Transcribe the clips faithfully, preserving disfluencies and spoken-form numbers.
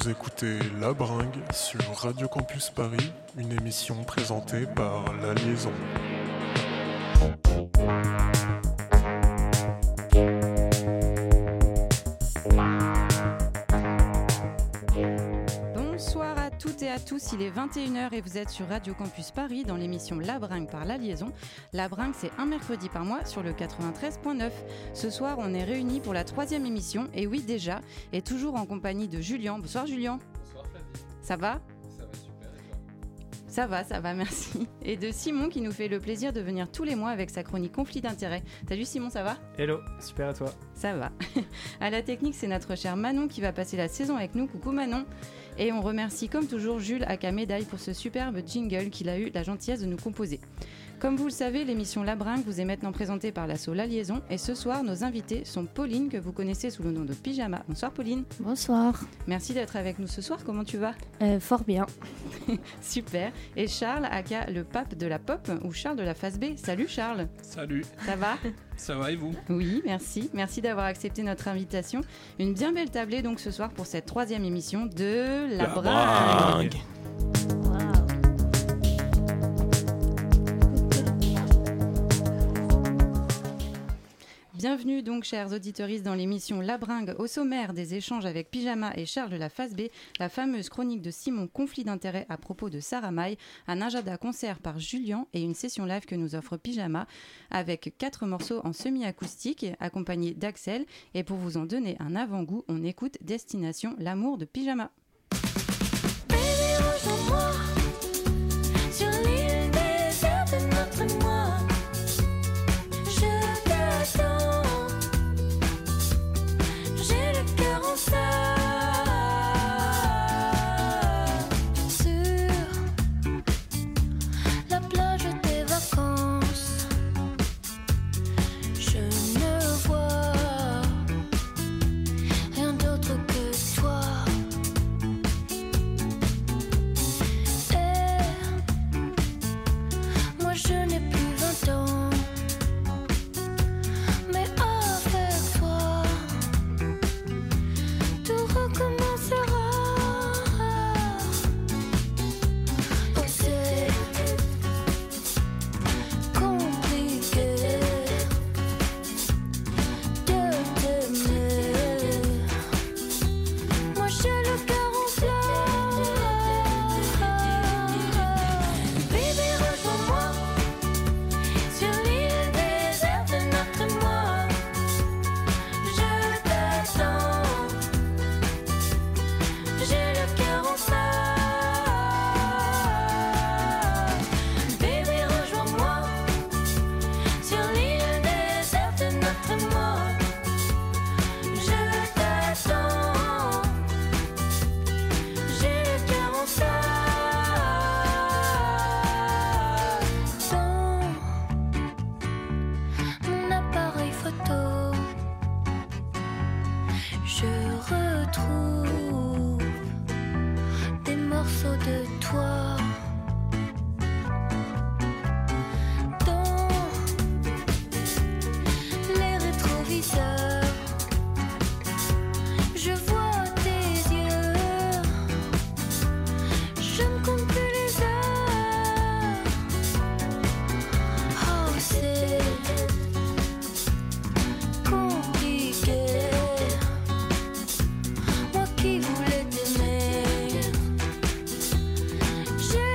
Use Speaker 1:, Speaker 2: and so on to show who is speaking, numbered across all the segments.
Speaker 1: Vous écoutez La Bringue sur Radio Campus Paris, une émission présentée par La Liaison.
Speaker 2: Bonsoir à toutes et à tous, il est vingt et une heures et vous êtes sur Radio Campus Paris dans l'émission La Bringue par La Liaison. La Bringue, c'est un mercredi par mois sur le quatre-vingt-treize neuf. Ce soir, on est réunis pour la troisième émission, et oui déjà, et toujours en compagnie de Julien. Bonsoir Julien.
Speaker 3: Bonsoir Flavie.
Speaker 2: Ça va ?
Speaker 3: Ça va super et toi ?
Speaker 2: Ça va, ça va, merci. Et de Simon qui nous fait le plaisir de venir tous les mois avec sa chronique Conflit d'intérêts. Salut Simon, ça va ?
Speaker 4: Hello, super à toi.
Speaker 2: Ça va. À la technique, c'est notre cher Manon qui va passer la saison avec nous. Coucou Manon. Et on remercie comme toujours Jules aka Médaille pour ce superbe jingle qu'il a eu la gentillesse de nous composer. Comme vous le savez, l'émission La Bringue vous est maintenant présentée par l'asso La Liaison. Et ce soir, nos invités sont Pauline, que vous connaissez sous le nom de Pyjama. Bonsoir Pauline.
Speaker 5: Bonsoir.
Speaker 2: Merci d'être avec nous ce soir. Comment tu vas ?
Speaker 5: Euh, fort bien.
Speaker 2: Super. Et Charles, aka le pape de la pop, ou Charles de la phase B. Salut Charles.
Speaker 3: Salut.
Speaker 2: Ça va ?
Speaker 3: Ça va et vous ?
Speaker 2: Oui, merci. Merci d'avoir accepté notre invitation. Une bien belle tablée donc ce soir pour cette troisième émission de La, La Bringue. Bienvenue donc chers auditeuristes dans l'émission La Bringue, au sommaire des échanges avec Pyjama et Charles de la phase B, la fameuse chronique de Simon Conflit d'intérêts à propos de Sarah Maille, un agenda concert par Julien et une session live que nous offre Pyjama avec quatre morceaux en semi-acoustique accompagnés d'Axel. Et pour vous en donner un avant-goût, on écoute Destination l'amour de Pyjama.
Speaker 6: Baby, rejoins-moi sur l'île déserte de notre moi. J'ai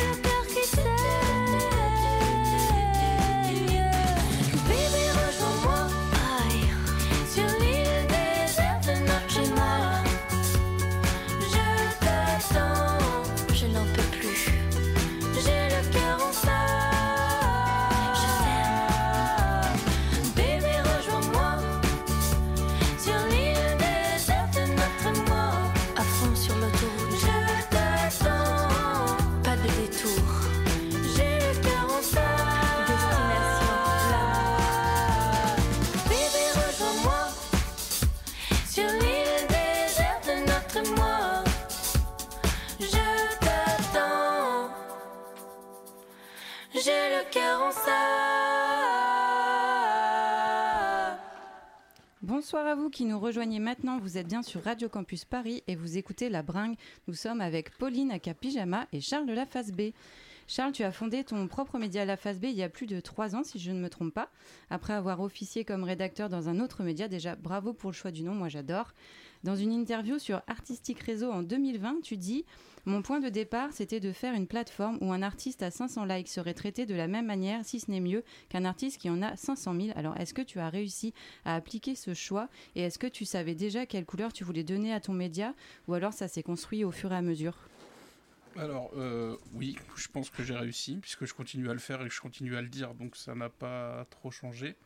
Speaker 2: Bonsoir à vous qui nous rejoignez maintenant. Vous êtes bien sur Radio Campus Paris et vous écoutez La Bringue. Nous sommes avec Pauline aka Pyjama et Charles de la Face B. Charles, tu as fondé ton propre média La Face B il y a plus de trois ans, si je ne me trompe pas. Après avoir officié comme rédacteur dans un autre média, déjà bravo pour le choix du nom, moi j'adore. Dans une interview sur Artistic Réseau en deux mille vingt, tu dis « Mon point de départ, c'était de faire une plateforme où un artiste à cinq cents likes serait traité de la même manière, si ce n'est mieux, qu'un artiste qui en a cinq cent mille. » Alors, est-ce que tu as réussi à appliquer ce choix et est-ce que tu savais déjà quelle couleur tu voulais donner à ton média ou alors ça s'est construit au fur et à mesure ?
Speaker 3: Alors, euh, oui, je pense que j'ai réussi, puisque je continue à le faire et que je continue à le dire, donc ça n'a pas trop changé.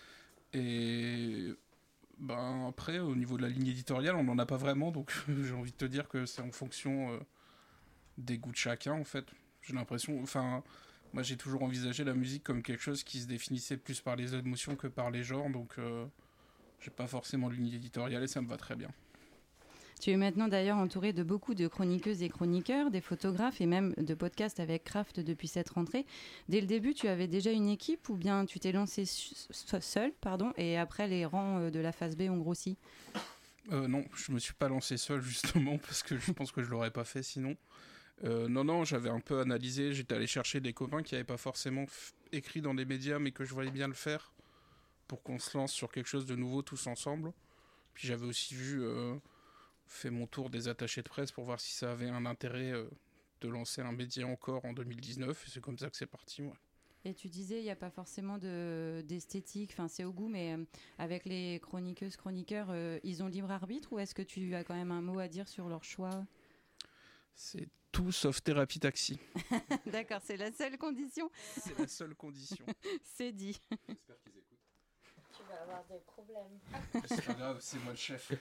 Speaker 3: Et ben, après, au niveau de la ligne éditoriale, on n'en a pas vraiment, donc j'ai envie de te dire que c'est en fonction euh, des goûts de chacun, en fait. J'ai l'impression, enfin, moi j'ai toujours envisagé la musique comme quelque chose qui se définissait plus par les émotions que par les genres, donc euh, j'ai pas forcément de ligne éditoriale et ça me va très bien.
Speaker 2: Tu es maintenant d'ailleurs entouré de beaucoup de chroniqueuses et chroniqueurs, des photographes et même de podcasts avec Craft depuis cette rentrée. Dès le début, tu avais déjà une équipe ou bien tu t'es lancé seul pardon, et après les rangs de la Face B ont grossi ?
Speaker 3: euh, Non, je me suis pas lancé seul justement parce que je pense que je l'aurais pas fait sinon. Euh, non, non, j'avais un peu analysé, j'étais allé chercher des copains qui n'avaient pas forcément f- écrit dans des médias mais que je voyais bien le faire pour qu'on se lance sur quelque chose de nouveau tous ensemble. Puis j'avais aussi vu... Euh, fait mon tour des attachés de presse pour voir si ça avait un intérêt euh, de lancer un média encore en deux mille dix-neuf. Et c'est comme ça que c'est parti. Ouais.
Speaker 2: Et tu disais, il n'y a pas forcément de, d'esthétique, enfin c'est au goût, mais euh, avec les chroniqueuses, chroniqueurs, euh, ils ont libre arbitre ou est-ce que tu as quand même un mot à dire sur leur choix ?
Speaker 3: C'est tout sauf thérapie taxi.
Speaker 2: D'accord, c'est la seule condition.
Speaker 3: C'est la seule condition.
Speaker 2: C'est dit.
Speaker 4: J'espère qu'ils écoutent.
Speaker 6: Tu vas avoir des problèmes.
Speaker 3: C'est pas grave, c'est moi le chef.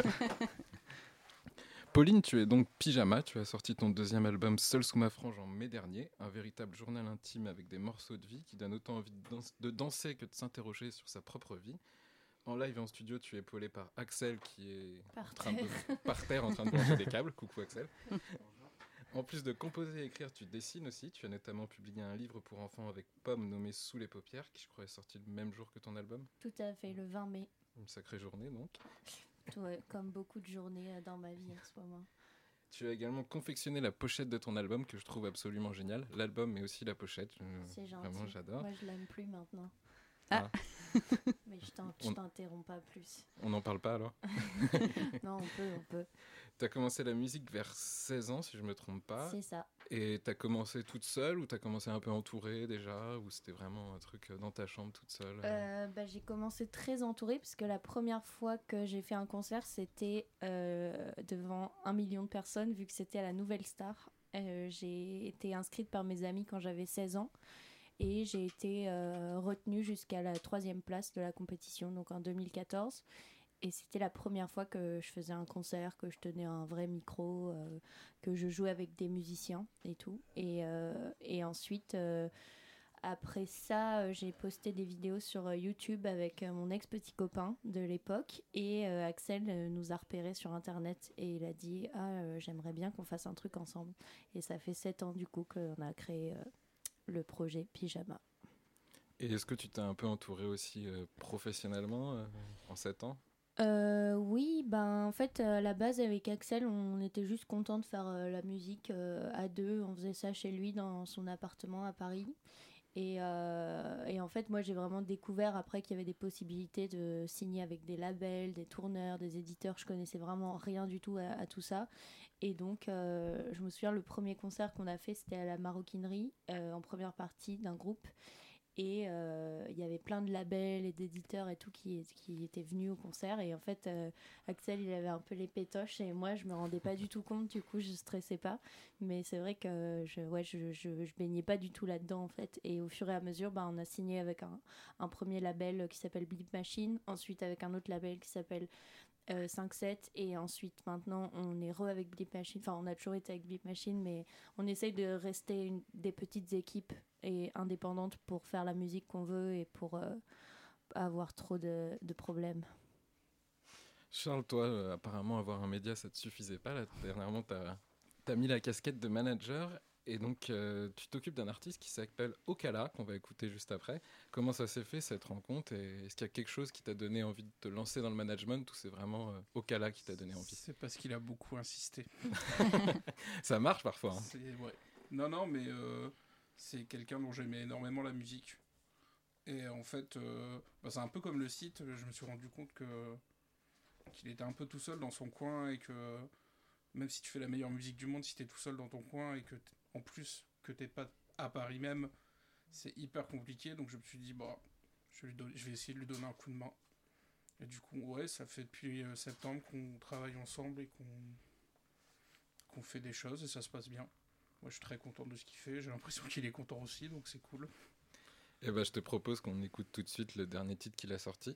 Speaker 4: Pauline, tu es donc Pyjama, tu as sorti ton deuxième album Seul sous ma frange en mai dernier, un véritable journal intime avec des morceaux de vie qui donnent autant envie de, danse- de danser que de s'interroger sur sa propre vie. En live et en studio, tu es épaulé par Axel qui est
Speaker 6: Par
Speaker 4: en train de, par terre en train de brancher des câbles. Coucou Axel. En plus de composer et écrire, tu dessines aussi. Tu as notamment publié un livre pour enfants avec Pomme nommé Sous les paupières, qui je crois est sorti le même jour que ton album.
Speaker 6: Tout à fait, le vingt mai.
Speaker 4: Une sacrée journée donc.
Speaker 6: Ouais, comme beaucoup de journées euh, dans ma vie en ce moment.
Speaker 4: Tu as également confectionné la pochette de ton album que je trouve absolument géniale. L'album mais aussi la pochette. Je-
Speaker 6: C'est gentil.
Speaker 4: Vraiment, j'adore.
Speaker 6: Moi, je l'aime plus maintenant.
Speaker 2: Ah.
Speaker 6: Mais je t'in- je
Speaker 4: On-
Speaker 6: t'interromps pas plus.
Speaker 4: On n'en parle pas alors.
Speaker 6: Non, on peut, on peut.
Speaker 4: Tu as commencé la musique vers seize ans, si je me trompe pas.
Speaker 6: C'est ça.
Speaker 4: Et tu as commencé toute seule ou tu as commencé un peu entourée déjà? Ou c'était vraiment un truc euh, dans ta chambre toute seule?
Speaker 6: Euh, bah, j'ai commencé très entourée parce que la première fois que j'ai fait un concert, c'était euh, devant un million de personnes, vu que c'était à la Nouvelle Star. Euh, j'ai été inscrite par mes amis quand j'avais seize ans et j'ai été euh, retenue jusqu'à la troisième place de la compétition, donc en deux mille quatorze. Et c'était la première fois que je faisais un concert, que je tenais un vrai micro, euh, que je jouais avec des musiciens et tout. Et, euh, et ensuite, euh, après ça, euh, j'ai posté des vidéos sur euh, YouTube avec euh, mon ex-petit copain de l'époque. Et euh, Axel euh, nous a repérés sur Internet et il a dit « Ah, euh, j'aimerais bien qu'on fasse un truc ensemble. » Et ça fait sept ans du coup qu'on a créé euh, le projet Pyjama.
Speaker 4: Et est-ce que tu t'es un peu entourée aussi euh, professionnellement euh, en sept ans?
Speaker 6: Euh, oui, ben en fait à la base avec Axel on était juste content de faire euh, la musique euh, à deux, on faisait ça chez lui dans son appartement à Paris et, euh, et en fait moi j'ai vraiment découvert après qu'il y avait des possibilités de signer avec des labels, des tourneurs, des éditeurs, je connaissais vraiment rien du tout à, à tout ça et donc euh, je me souviens le premier concert qu'on a fait c'était à la Maroquinerie euh, en première partie d'un groupe. Et euh, il y avait plein de labels et d'éditeurs et tout qui, qui étaient venus au concert. Et en fait, euh, Axel, il avait un peu les pétoches et moi, je me rendais pas du tout compte. Du coup, je stressais pas. Mais c'est vrai que je, ouais, je, je, je baignais pas du tout là-dedans, en fait. Et au fur et à mesure, bah, on a signé avec un, un premier label qui s'appelle Blip Machine. Ensuite, avec un autre label qui s'appelle euh, cinq sept. Et ensuite, maintenant, on est re avec Blip Machine. Enfin, on a toujours été avec Blip Machine, mais on essaye de rester une, des petites équipes et indépendante pour faire la musique qu'on veut et pour euh, avoir trop de, de problèmes.
Speaker 4: Charles, toi, euh, apparemment avoir un média ça te suffisait pas. Là, dernièrement, tu as mis la casquette de manager Et donc, euh, tu t'occupes d'un artiste qui s'appelle Okala, qu'on va écouter juste après. Comment ça s'est fait, cette rencontre, et est-ce qu'il y a quelque chose qui t'a donné envie de te lancer dans le management, ou c'est vraiment euh, Okala qui t'a donné envie?
Speaker 3: C'est parce qu'il a beaucoup insisté.
Speaker 4: Ça marche parfois. Hein.
Speaker 3: C'est, ouais. Non, non, mais euh, c'est quelqu'un dont j'aimais énormément la musique. Et en fait, euh, bah, c'est un peu comme le site, je me suis rendu compte que, qu'il était un peu tout seul dans son coin, et que même si tu fais la meilleure musique du monde, si t'es tout seul dans ton coin, et que en plus que t'es pas à Paris même, c'est hyper compliqué. Donc je me suis dit, bah, je vais, lui donner, je vais essayer de lui donner un coup de main. Et du coup, ouais, ça fait depuis euh, septembre qu'on travaille ensemble et qu'on, qu'on fait des choses, et ça se passe bien. Moi, je suis très content de ce qu'il fait, j'ai l'impression qu'il est content aussi, donc c'est cool.
Speaker 4: Et bah, je te propose qu'on écoute tout de suite le dernier titre qu'il a sorti.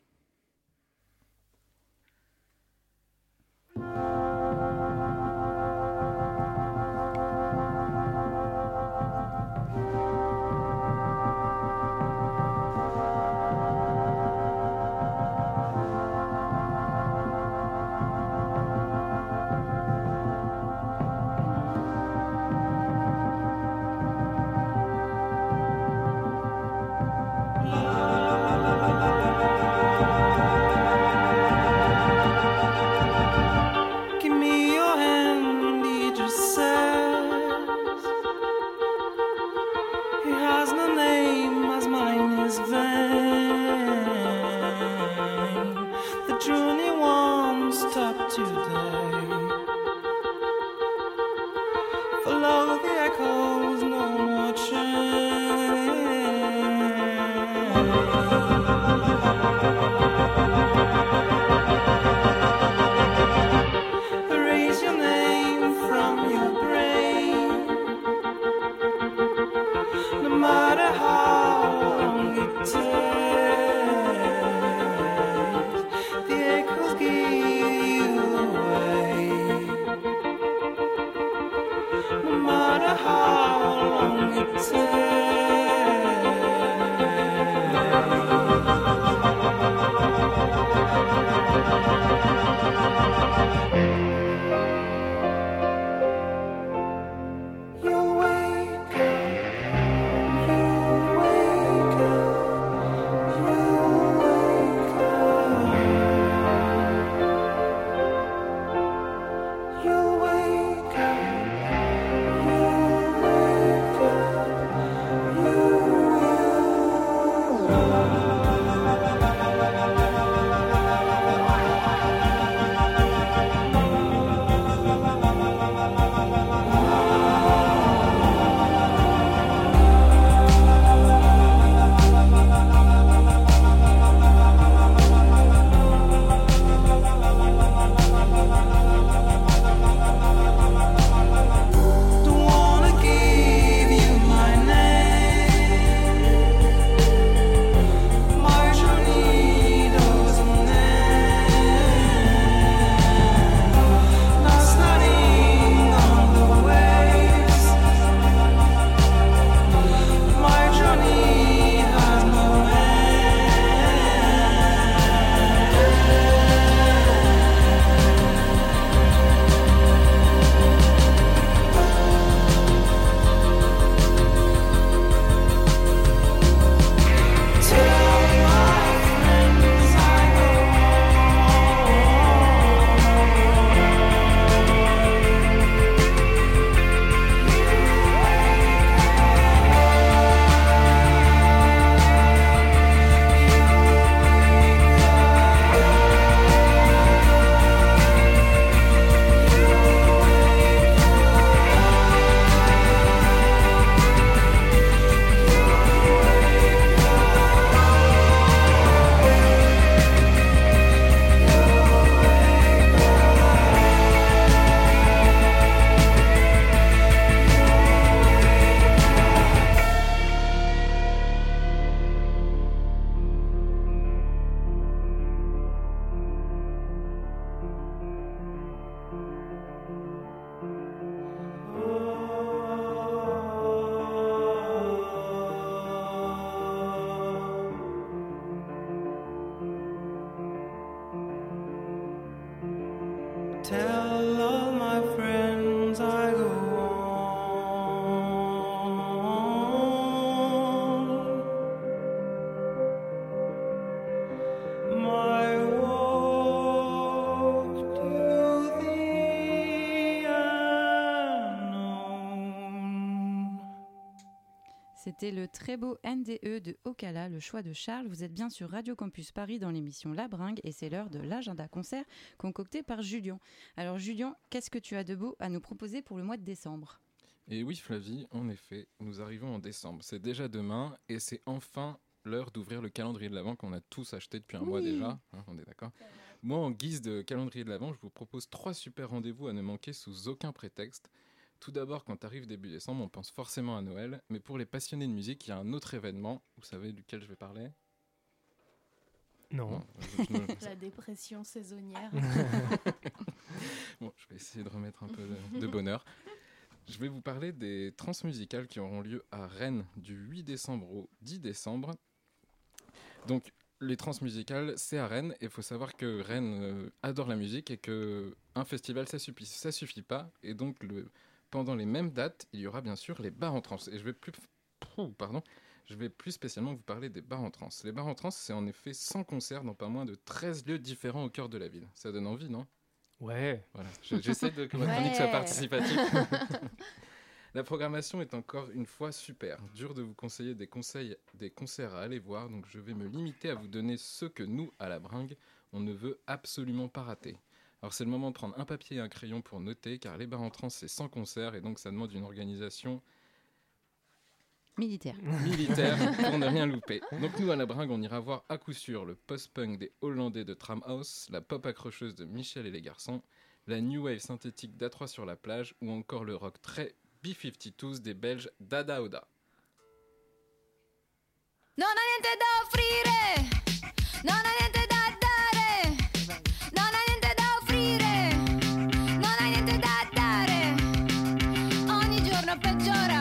Speaker 5: Tell all my friends I go
Speaker 2: C'était le très beau N D E de Ocala, le choix de Charles. Vous êtes bien sur Radio Campus Paris dans l'émission La Bringue et c'est l'heure de l'agenda concert concocté par Julien. Alors Julien, qu'est-ce que tu as de beau à nous proposer pour le mois de décembre ?
Speaker 4: Et oui Flavie, en effet, nous arrivons en décembre. C'est déjà demain et c'est enfin l'heure d'ouvrir le calendrier de l'Avent qu'on a tous acheté depuis un oui. mois déjà. Hein, on est d'accord ? Moi, en guise de calendrier de l'Avent, je vous propose trois super rendez-vous à ne manquer sous aucun prétexte. Tout d'abord, quand arrive début décembre, on pense forcément à Noël, mais pour les passionnés de musique, il y a un autre événement. Vous savez duquel je vais parler ?
Speaker 5: Non. non
Speaker 6: je, je ne... La dépression saisonnière.
Speaker 4: Bon, je vais essayer de remettre un peu de, de bonheur. Je vais vous parler des transmusicales qui auront lieu à Rennes du huit décembre au dix décembre. Donc, les transmusicales, c'est à Rennes, et il faut savoir que Rennes euh, adore la musique et qu'un festival, ça suffit, ça suffit pas. Et donc, le, pendant les mêmes dates, il y aura bien sûr les bars en trance. Et je vais plus, pardon, je vais plus spécialement vous parler des bars en trance. Les bars en trance, c'est en effet cent concerts dans pas moins de treize lieux différents au cœur de la ville. Ça donne envie, non ?
Speaker 5: Ouais.
Speaker 4: Voilà, je, j'essaie de que ma chronique soit participative. La programmation est encore une fois super. Dur de vous conseiller des, conseils, des concerts à aller voir, donc je vais me limiter à vous donner ceux que nous, à la Bringue, on ne veut absolument pas rater. Alors c'est le moment de prendre un papier et un crayon pour noter, car les bars en trance, c'est cent concerts, et donc ça demande une organisation...
Speaker 2: Militaire.
Speaker 4: Militaire, pour ne rien louper. Donc nous, à la Bringue, on ira voir à coup sûr le post-punk des Hollandais de Tramhouse, la pop accrocheuse de Michel et les garçons, la new wave synthétique d'A trois sur la plage, ou encore le rock très B cinquante-deux des Belges d'Ada Oda.
Speaker 7: Non ho niente da offrire, non ho niente da dare, non ho niente da offrire, non ho niente da dare, ogni giorno peggiora.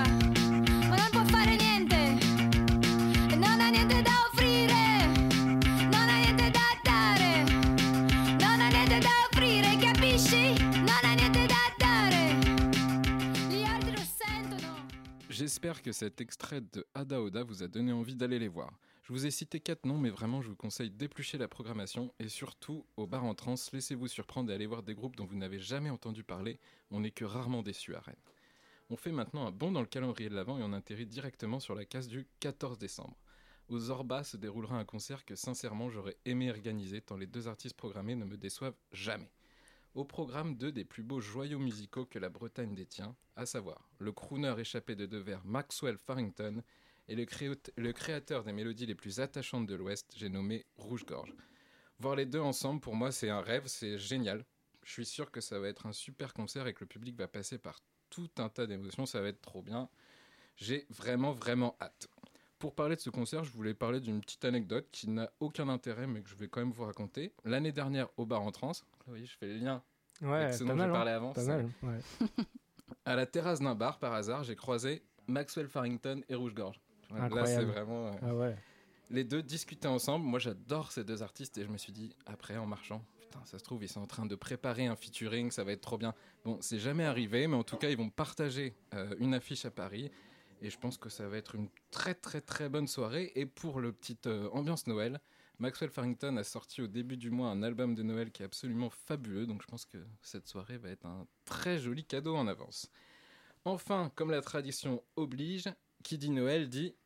Speaker 4: J'espère que cet extrait de Ada Oda vous a donné envie d'aller les voir. Je vous ai cité quatre noms, mais vraiment je vous conseille d'éplucher la programmation et surtout, au bar en trance, laissez-vous surprendre et allez voir des groupes dont vous n'avez jamais entendu parler. On n'est que rarement déçus à Rennes. On fait maintenant un bond dans le calendrier de l'Avent et on atterrit directement sur la case du quatorze décembre. Au Zorba se déroulera un concert que sincèrement j'aurais aimé organiser tant les deux artistes programmés ne me déçoivent jamais. Au programme, deux des plus beaux joyaux musicaux que la Bretagne détient, à savoir le crooner échappé de Devers Maxwell Farrington et le, créo- le créateur des mélodies les plus attachantes de l'Ouest, j'ai nommé Rouge-Gorge. Voir les deux ensemble, pour moi, c'est un rêve, c'est génial. Je suis sûr que ça va être un super concert et que le public va passer par tout un tas d'émotions, ça va être trop bien. J'ai vraiment, vraiment hâte. Pour parler de ce concert, je voulais parler d'une petite anecdote qui n'a aucun intérêt, mais que je vais quand même vous raconter. L'année dernière, au bar en trance, vous voyez, je fais le lien
Speaker 5: ouais,
Speaker 4: avec ce dont je parlais avant.
Speaker 5: Pas mal, ouais.
Speaker 4: À la terrasse d'un bar, par hasard, j'ai croisé Maxwell Farrington et Rouge-Gorge. Là, c'est vraiment... Euh...
Speaker 5: Ah ouais.
Speaker 4: Les deux discutaient ensemble. Moi, j'adore ces deux artistes et je me suis dit, après, en marchant, putain, ça se trouve, ils sont en train de préparer un featuring, ça va être trop bien. Bon, c'est jamais arrivé, mais en tout cas, ils vont partager euh, une affiche à Paris. Et je pense que ça va être une très très très bonne soirée. Et pour le petit euh, ambiance Noël, Maxwell Farrington a sorti au début du mois un album de Noël qui est absolument fabuleux. Donc je pense que cette soirée va être un très joli cadeau en avance. Enfin, comme la tradition oblige, qui dit Noël dit...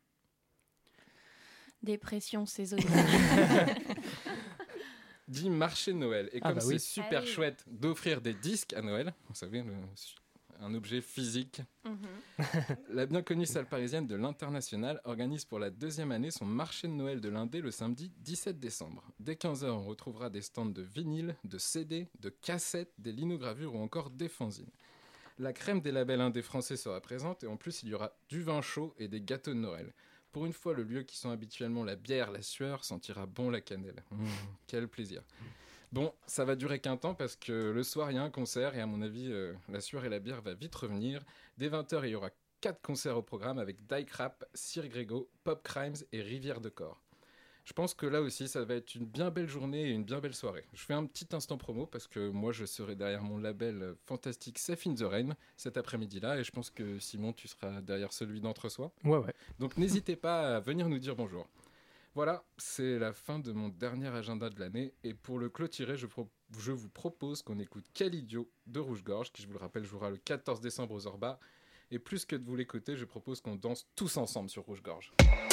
Speaker 6: Dépression saisonnière.
Speaker 4: dit marché de Noël. Et
Speaker 5: ah
Speaker 4: comme
Speaker 5: bah
Speaker 4: c'est
Speaker 5: oui.
Speaker 4: super
Speaker 6: ah oui.
Speaker 4: chouette d'offrir des disques à Noël, vous savez, le... un objet physique.
Speaker 6: Mm-hmm.
Speaker 4: La bien connue salle parisienne de l'International organise pour la deuxième année son marché de Noël de l'Indé le samedi dix-sept décembre. Dès quinze heures, on retrouvera des stands de vinyle, de C D, de cassettes, des linogravures ou encore des fanzines. La crème des labels indés français sera présente et en plus il y aura du vin chaud et des gâteaux de Noël. Pour une fois, le lieu qui sent habituellement la bière, la sueur, sentira bon la cannelle. Mmh, quel plaisir. Bon, ça va durer qu'un temps parce que le soir, il y a un concert et à mon avis, euh, la sueur et la bière va vite revenir. Dès vingt heures, il y aura quatre concerts au programme avec Dyke Rap, Sir Grégo, Pop Crimes et Rivière de Corps. Je pense que là aussi, ça va être une bien belle journée et une bien belle soirée. Je fais un petit instant promo parce que moi, je serai derrière mon label fantastique Safe in the Rain cet après-midi-là et je pense que Simon, tu seras derrière celui d'Entre-soi.
Speaker 5: Ouais, ouais.
Speaker 4: Donc n'hésitez pas à venir nous dire bonjour. Voilà, c'est la fin de mon dernier agenda de l'année. Et pour le clôturer, je, pro- je vous propose qu'on écoute Quel idiot de Rouge-Gorge, qui, je vous le rappelle, jouera le quatorze décembre aux Zorba. Et plus que de vous l'écouter, je propose qu'on danse tous ensemble sur Rouge-Gorge.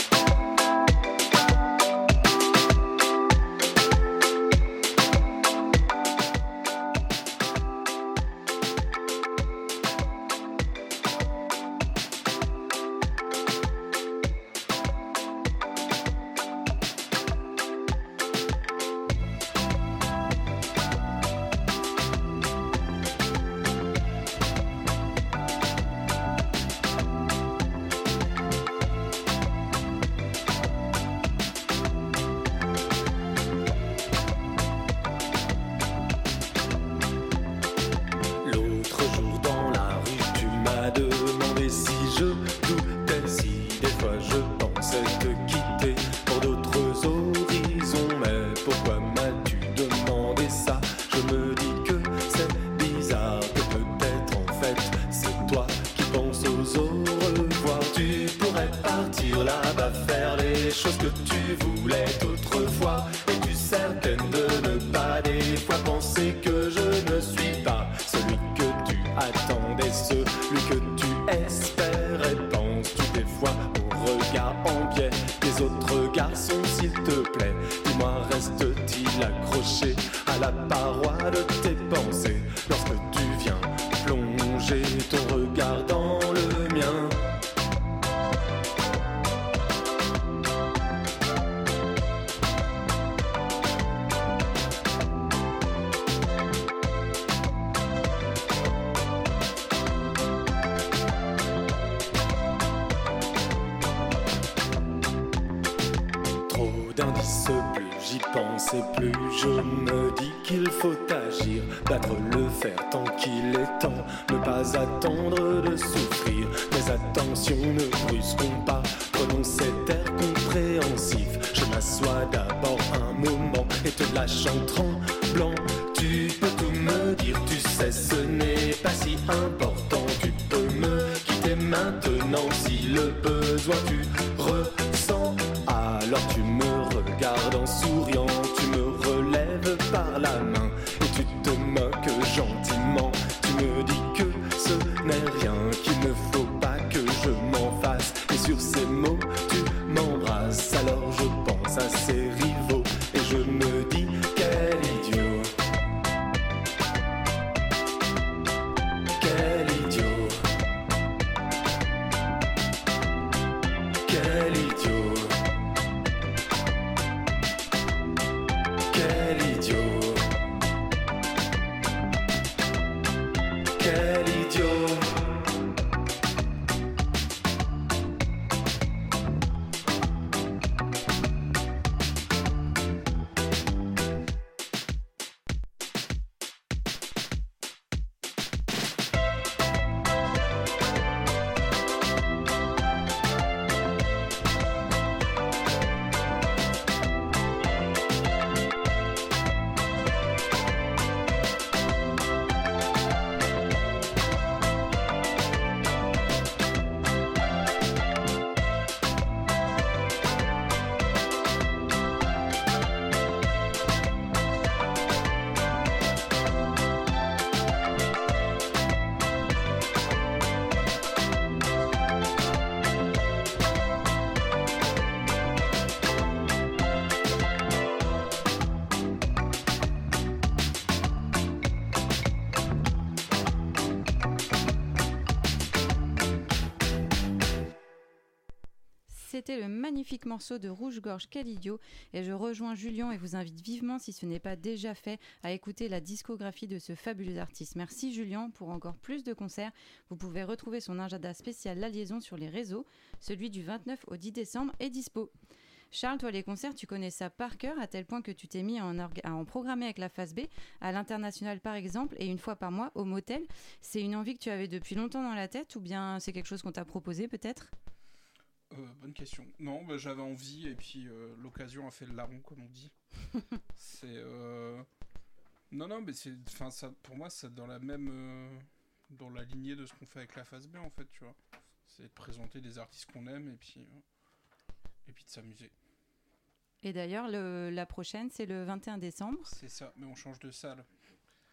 Speaker 2: C'était le magnifique morceau de Rouge-Gorge, quel idiot, et je rejoins Julien et vous invite vivement, si ce n'est pas déjà fait, à écouter la discographie de ce fabuleux artiste. Merci Julien. Pour encore plus de concerts, vous pouvez retrouver son agenda spécial La Liaison sur les réseaux. Celui du vingt-neuf au dix décembre est dispo. Charles, toi les concerts, tu connais ça par cœur à tel point que tu t'es mis à en, orga- à en programmer avec la Face B, à l'international par exemple, et une fois par mois au motel. C'est une envie que tu avais depuis longtemps dans la tête ou bien c'est quelque chose qu'on t'a proposé peut-être ?
Speaker 3: Euh, bonne question. Non, bah, j'avais envie et puis euh, l'occasion a fait le larron, comme on dit. c'est euh... non, non, mais c'est, enfin, ça, pour moi, c'est dans la même, euh, dans la lignée de ce qu'on fait avec la Face B, en fait, tu vois. C'est de présenter des artistes qu'on aime et puis, euh, et puis de s'amuser.
Speaker 2: Et d'ailleurs, le, la prochaine, c'est le vingt et un décembre.
Speaker 3: C'est ça, mais on change de salle.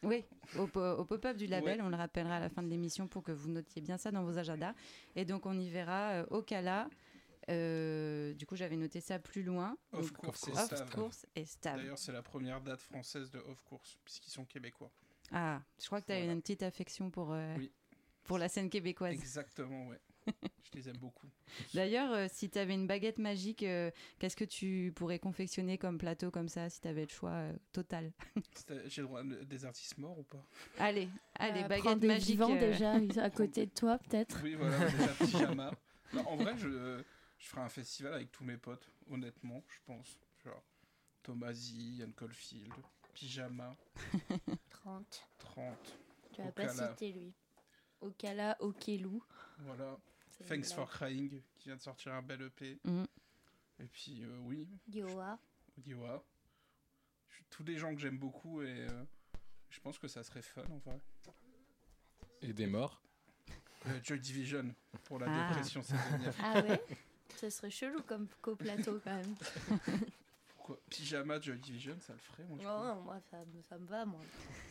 Speaker 2: Oui, au, po- au pop-up du label,
Speaker 3: Ouais.
Speaker 2: on le rappellera à la fin de l'émission pour que vous notiez bien ça dans vos agendas. Et donc on y verra euh, Ocala. Euh, du coup, j'avais noté ça plus loin.
Speaker 3: Off
Speaker 2: Donc,
Speaker 3: Course et
Speaker 2: Off
Speaker 3: Stave.
Speaker 2: Course et Stave.
Speaker 3: D'ailleurs, c'est la première date française de Off Course, puisqu'ils sont québécois.
Speaker 2: Ah, je crois que tu as
Speaker 3: Voilà.
Speaker 2: une petite affection pour, euh,
Speaker 3: Oui.
Speaker 2: pour la scène québécoise.
Speaker 3: Exactement, ouais. Je les aime beaucoup.
Speaker 2: D'ailleurs, euh, si tu avais une baguette magique, euh, qu'est-ce que tu pourrais confectionner comme plateau comme ça, si tu avais le choix euh, total?
Speaker 3: C'était- J'ai le droit à des artistes morts ou pas?
Speaker 2: Allez, allez,
Speaker 6: Euh,
Speaker 2: baguette
Speaker 6: prendre des
Speaker 2: magique.
Speaker 6: vivants
Speaker 2: euh,
Speaker 6: déjà à côté de toi, peut-être.
Speaker 3: Oui, voilà, déjà pyjama. Non, en vrai, je, je ferai un festival avec tous mes potes, honnêtement, je pense. Genre Tomasi, Yann Caulfield, pyjama,
Speaker 6: trente.
Speaker 3: trente.
Speaker 6: Tu vas pas
Speaker 3: Ocala.
Speaker 6: citer lui. Ocala, Okelou.
Speaker 3: Voilà.
Speaker 6: C'est
Speaker 3: Thanks
Speaker 6: une
Speaker 3: for
Speaker 6: blague.
Speaker 3: Crying, qui vient de sortir un bel E P.
Speaker 2: Mhm.
Speaker 3: Et puis, euh, oui,
Speaker 6: Yoa.
Speaker 3: Odiwa. Tous des gens que j'aime beaucoup et euh, je pense que ça serait fun en vrai.
Speaker 4: Et des morts.
Speaker 3: Euh, Joy Division pour la
Speaker 2: Ah.
Speaker 3: dépression saisonnière.
Speaker 6: Ah ouais. Ce serait chelou comme co-plateau quand même.
Speaker 3: Pourquoi Pyjama Joy Division, ça le ferait moi je
Speaker 6: Non,
Speaker 3: trouve.
Speaker 6: non, moi ça, me- ça me va, moi.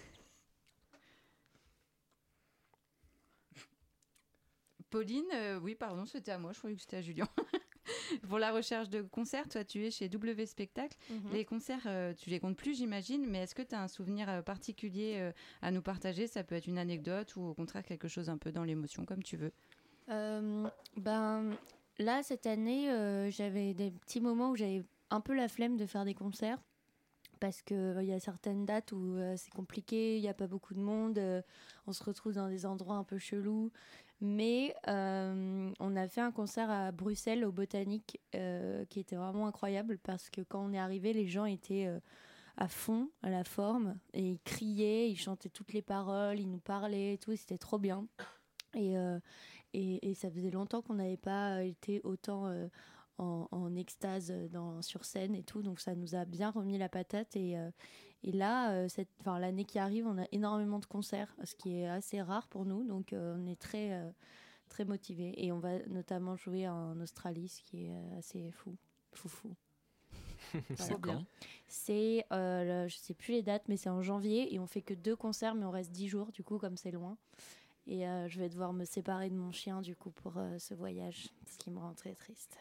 Speaker 2: Pauline, euh, oui, pardon, c'était à moi, je croyais que c'était à Julien. Pour la recherche de concerts, toi, tu es chez W Spectacle.
Speaker 6: Mhm.
Speaker 2: Les concerts, euh, tu les comptes plus, j'imagine, mais est-ce que tu as un souvenir euh, particulier euh, à nous partager? Ça peut être une anecdote ou au contraire quelque chose un peu dans l'émotion, comme tu veux.
Speaker 6: Euh, ben, là, cette année, euh, j'avais des petits moments où j'avais un peu la flemme de faire des concerts. Parce qu'il euh, y a certaines dates où euh, c'est compliqué, il n'y a pas beaucoup de monde, euh, on se retrouve dans des endroits un peu chelous. Mais euh, on a fait un concert à Bruxelles, au Botanique, euh, qui était vraiment incroyable parce que quand on est arrivé, les gens étaient euh, à fond, à la forme, et ils criaient, ils chantaient toutes les paroles, ils nous parlaient et tout, et c'était trop bien. Et, euh, et, et ça faisait longtemps qu'on n'avait pas été autant euh, en, en extase dans, sur scène et tout, donc ça nous a bien remis la patate. Et, euh, et là, euh, cette, enfin, l'année qui arrive, on a énormément de concerts, ce qui est assez rare pour nous, donc euh, on est très, euh, très motivés. Et on va notamment jouer en Australie, ce qui est euh, assez fou, fou fou.
Speaker 4: C'est quand?
Speaker 6: C'est, euh, le- je sais plus les dates, mais c'est en janvier et on fait que deux concerts, mais on reste dix jours, du coup, comme c'est loin. Et euh, je vais devoir me séparer de mon chien, du coup, pour euh, ce voyage, ce qui me rend très triste.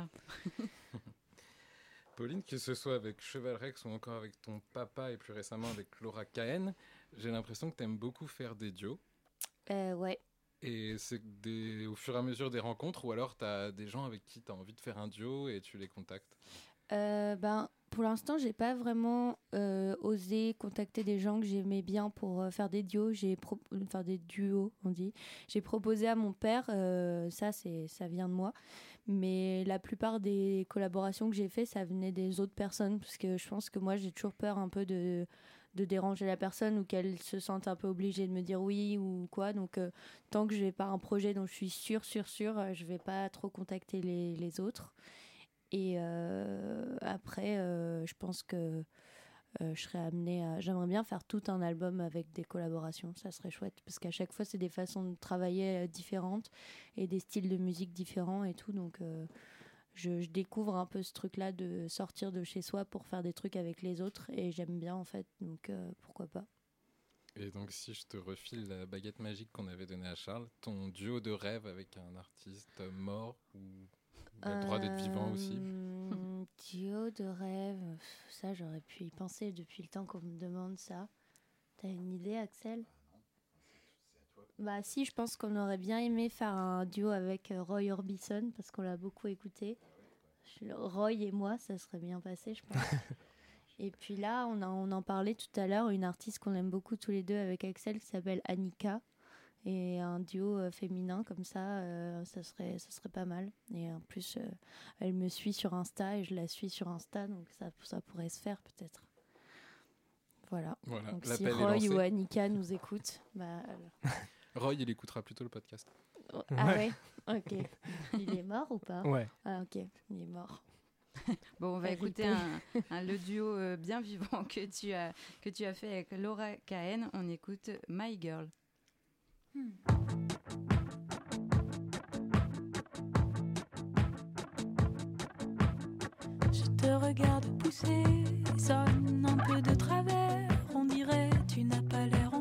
Speaker 4: Pauline, que ce soit avec Cheval Rex ou encore avec ton papa et plus récemment avec Laura Cahen, j'ai l'impression que tu aimes beaucoup faire des duos.
Speaker 6: Euh, ouais.
Speaker 4: Et c'est des, au fur et à mesure des rencontres ou alors tu as des gens avec qui tu as envie de faire un duo et tu les contactes?
Speaker 6: Euh, ben, pour l'instant, j'ai pas vraiment euh, osé contacter des gens que j'aimais bien pour euh, faire des duos. J'ai pro- enfin des duos, on dit. J'ai proposé à mon père, euh, ça c'est ça vient de moi, mais la plupart des collaborations que j'ai fait, ça venait des autres personnes parce que je pense que moi j'ai toujours peur un peu de de déranger la personne ou qu'elle se sente un peu obligée de me dire oui ou quoi. Donc euh, tant que je vais pas un projet dont je suis sûre, sûre, sûre, euh, je vais pas trop contacter les les autres. Et euh, après, euh, je pense que euh, je serais amenée à... J'aimerais bien faire tout un album avec des collaborations, ça serait chouette. Parce qu'à chaque fois, c'est des façons de travailler euh, différentes et des styles de musique différents et tout. Donc, euh, je, je découvre un peu ce truc-là de sortir de chez soi pour faire des trucs avec les autres. Et j'aime bien, en fait. Donc, euh, pourquoi pas.
Speaker 4: Et donc si je te refile la baguette magique qu'on avait donnée à Charles, ton duo de rêve avec un artiste mort ou il a le droit d'être vivant aussi?
Speaker 6: Euh, Duo de rêve, pff, ça j'aurais pu y penser depuis le temps qu'on me demande ça. T'as une idée, Axel? Bah si, je pense qu'on aurait bien aimé faire un duo avec euh, Roy Orbison parce qu'on l'a beaucoup écouté. Je- Roy et moi, ça serait bien passé, je pense. Et puis là, on, a- on en parlait tout à l'heure, une artiste qu'on aime beaucoup tous les deux avec Axel qui s'appelle Annika. Et un duo euh, féminin comme ça, euh, ça, serait, ça serait pas mal. Et en plus, euh, elle me suit sur Insta et je la suis sur Insta, donc ça, ça pourrait se faire peut-être. Voilà.
Speaker 4: Voilà,
Speaker 6: Donc si
Speaker 4: l'appel est
Speaker 6: Roy
Speaker 4: lancé.
Speaker 6: ou Annika nous écoutent, bah... alors-
Speaker 4: Roy, il écoutera plutôt le podcast.
Speaker 6: Oh, ah ouais, ok. Il est mort ou pas?
Speaker 5: Ouais.
Speaker 6: Ah ok, il est mort.
Speaker 2: Bon, on va
Speaker 6: La
Speaker 2: écouter
Speaker 6: vérité.
Speaker 2: un, un- le duo euh, bien vivant que tu, as, que tu as fait avec Laura Cahen. On écoute My Girl.
Speaker 8: Je te regarde pousser, sonne un peu de travers. On dirait tu n'as pas l'air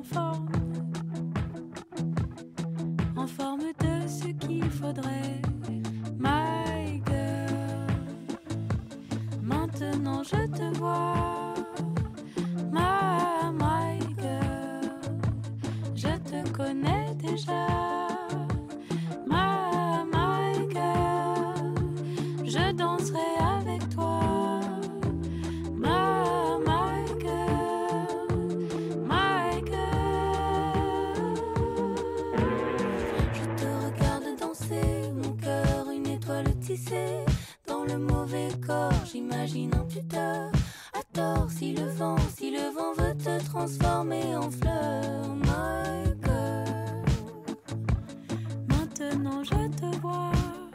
Speaker 8: imaginant plus tard. À tort, si le vent, si le vent veut te transformer en fleur, my girl. Maintenant je te vois,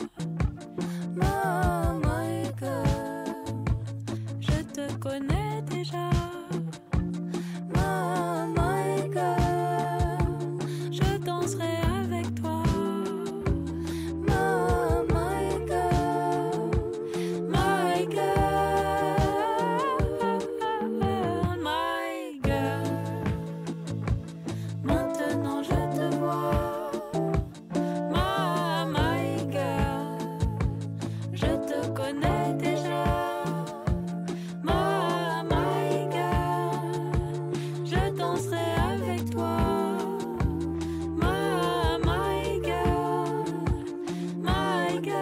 Speaker 8: my, my girl. Je te connais déjà, my, my girl. Je danserai avec toi, my, my girl, my girl, my girl. Maintenant je te vois, my, my girl. Je te connais déjà, my, my girl. Je danserai avec toi, my, my girl, my girl.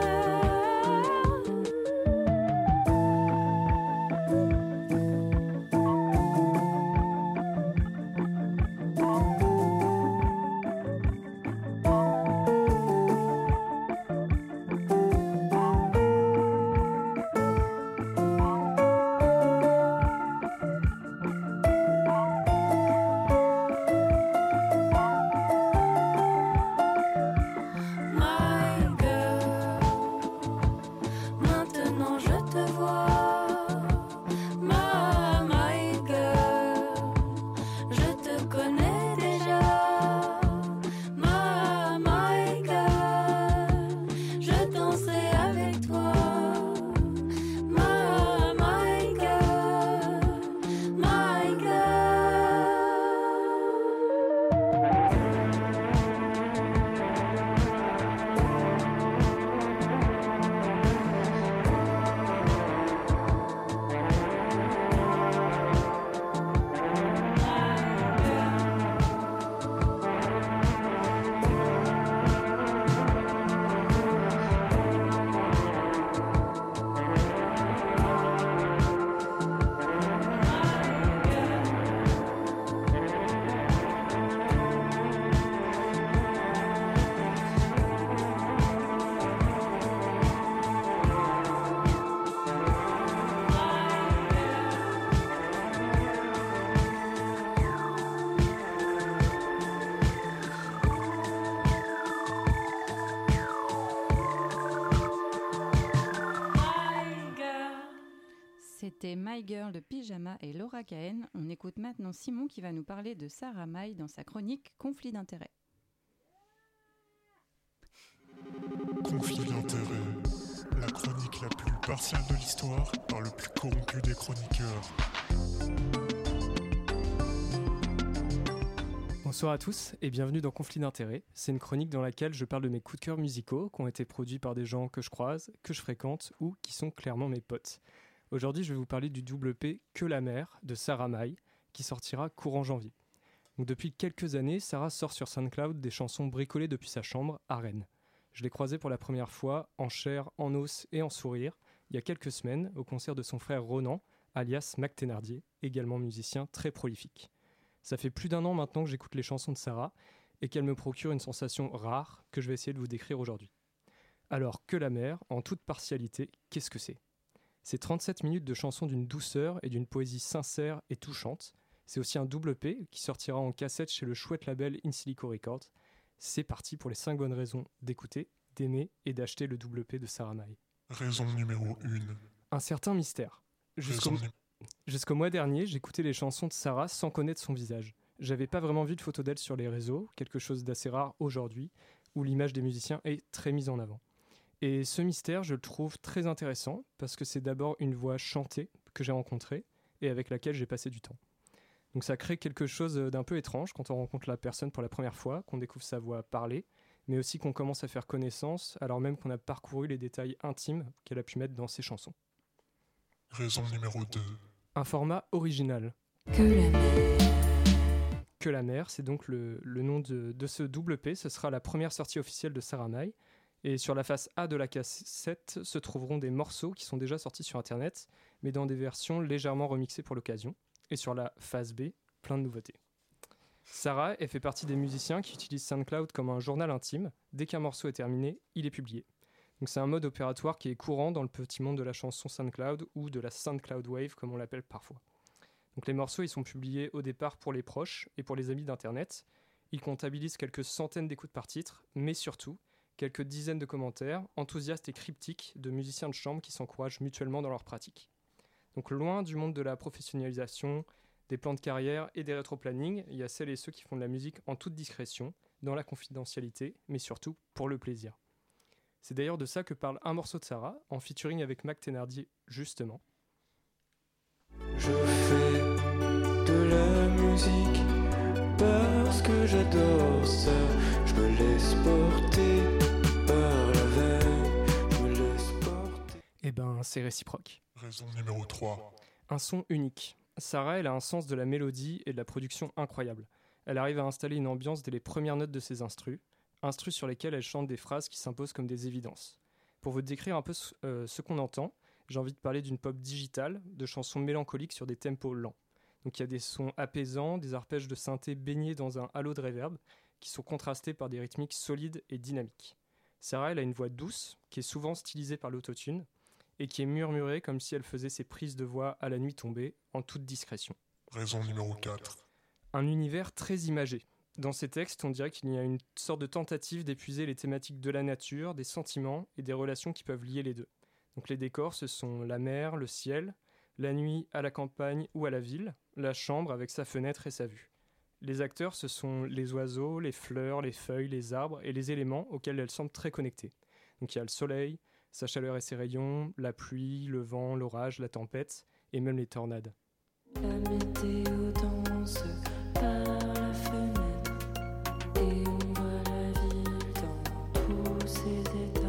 Speaker 8: My girl, maintenant je te vois, my, my girl. Je te connais déjà, my, my girl. Je danserai avec toi, my, my girl, my girl.
Speaker 2: C'était My Girl de Pyjama et Laura Cahen. On écoute maintenant Simon qui va nous parler de Sarah Maille dans sa chronique Conflit d'intérêts.
Speaker 1: Conflit d'intérêts, la chronique la plus partiale de l'histoire par le plus corrompu des chroniqueurs.
Speaker 5: Bonsoir à tous et bienvenue dans Conflit d'intérêts. C'est une chronique dans laquelle je parle de mes coups de cœur musicaux qui ont été produits par des gens que je croise, que je fréquente ou qui sont clairement mes potes. Aujourd'hui, je vais vous parler du double P Que la mer de Sarah Maille qui sortira courant janvier. Donc, depuis quelques années, Sarah sort sur SoundCloud des chansons bricolées depuis sa chambre à Rennes. Je l'ai croisée pour la première fois en chair, en os et en sourire il y a quelques semaines au concert de son frère Ronan, alias Mac Thénardier, également musicien très prolifique. Ça fait plus d'un an maintenant que j'écoute les chansons de Sarah et qu'elle me procure une sensation rare que je vais essayer de vous décrire aujourd'hui. Alors, Que la mer, en toute partialité, qu'est-ce que c'est ? C'est trente-sept minutes de chansons d'une douceur et d'une poésie sincère et touchante. C'est aussi un double P qui sortira en cassette chez le chouette label In Silico Records. C'est parti pour les cinq bonnes raisons d'écouter, d'aimer et d'acheter le double P de Sarah Maille.
Speaker 1: Raison numéro un.
Speaker 5: Un certain mystère. Jusqu'au,
Speaker 1: Raison nu-
Speaker 5: jusqu'au mois dernier, j'écoutais les chansons de Sarah sans connaître son visage. J'avais pas vraiment vu de photos d'elle sur les réseaux, quelque chose d'assez rare aujourd'hui, où l'image des musiciens est très mise en avant. Et ce mystère, je le trouve très intéressant parce que c'est d'abord une voix chantée que j'ai rencontrée et avec laquelle j'ai passé du temps. Donc ça crée quelque chose d'un peu étrange quand on rencontre la personne pour la première fois, qu'on découvre sa voix parler, mais aussi qu'on commence à faire connaissance alors même qu'on a parcouru les détails intimes qu'elle a pu mettre dans ses chansons.
Speaker 1: Raison numéro deux.
Speaker 5: Un format original.
Speaker 8: Que la mer.
Speaker 5: Que la mer, c'est donc le, le nom de, de ce double P. Ce sera la première sortie officielle de Sarah Maille. Et sur la face A de la cassette se trouveront des morceaux qui sont déjà sortis sur Internet, mais dans des versions légèrement remixées pour l'occasion. Et sur la face B, plein de nouveautés. Sarah, elle fait partie des musiciens qui utilisent SoundCloud comme un journal intime. Dès qu'un morceau est terminé, il est publié. Donc c'est un mode opératoire qui est courant dans le petit monde de la chanson SoundCloud ou de la SoundCloud Wave comme on l'appelle parfois. Donc les morceaux ils sont publiés au départ pour les proches et pour les amis d'internet. Ils comptabilisent quelques centaines d'écoutes par titre, mais surtout quelques dizaines de commentaires enthousiastes et cryptiques de musiciens de chambre qui s'encouragent mutuellement dans leur pratique. Donc loin du monde de la professionnalisation, des plans de carrière et des rétro-plannings, il y a celles et ceux qui font de la musique en toute discrétion, dans la confidentialité, mais surtout pour le plaisir. C'est d'ailleurs de ça que parle un morceau de Sarah, en featuring avec Mac Thénardier, justement.
Speaker 9: Je fais de la musique parce que j'adore ça. Je me laisse porter par la veine, je me laisse porter.
Speaker 5: Eh ben, c'est réciproque.
Speaker 1: Raison numéro trois.
Speaker 5: Un son unique. Sarah, elle a un sens de la mélodie et de la production incroyable. Elle arrive à installer une ambiance dès les premières notes de ses instrus, instrus sur lesquels elle chante des phrases qui s'imposent comme des évidences. Pour vous décrire un peu ce, euh, ce qu'on entend, j'ai envie de parler d'une pop digitale, de chansons mélancoliques sur des tempos lents. Donc il y a des sons apaisants, des arpèges de synthé baignés dans un halo de reverb, qui sont contrastés par des rythmiques solides et dynamiques. Sarah, elle a une voix douce, qui est souvent stylisée par l'autotune, et qui est murmurée comme si elle faisait ses prises de voix à la nuit tombée, en toute discrétion.
Speaker 1: Raison numéro quatre.
Speaker 5: Un univers très imagé. Dans ces textes, on dirait qu'il y a une sorte de tentative d'épuiser les thématiques de la nature, des sentiments et des relations qui peuvent lier les deux. Donc les décors, ce sont la mer, le ciel, la nuit à la campagne ou à la ville, la chambre avec sa fenêtre et sa vue. Les acteurs, ce sont les oiseaux, les fleurs, les feuilles, les arbres et les éléments auxquels elle semble très connectée. Donc il y a le soleil, sa chaleur et ses rayons, la pluie, le vent, l'orage, la tempête et même les tornades.
Speaker 8: La météo danse par la fenêtre et on voit la ville dans tous ses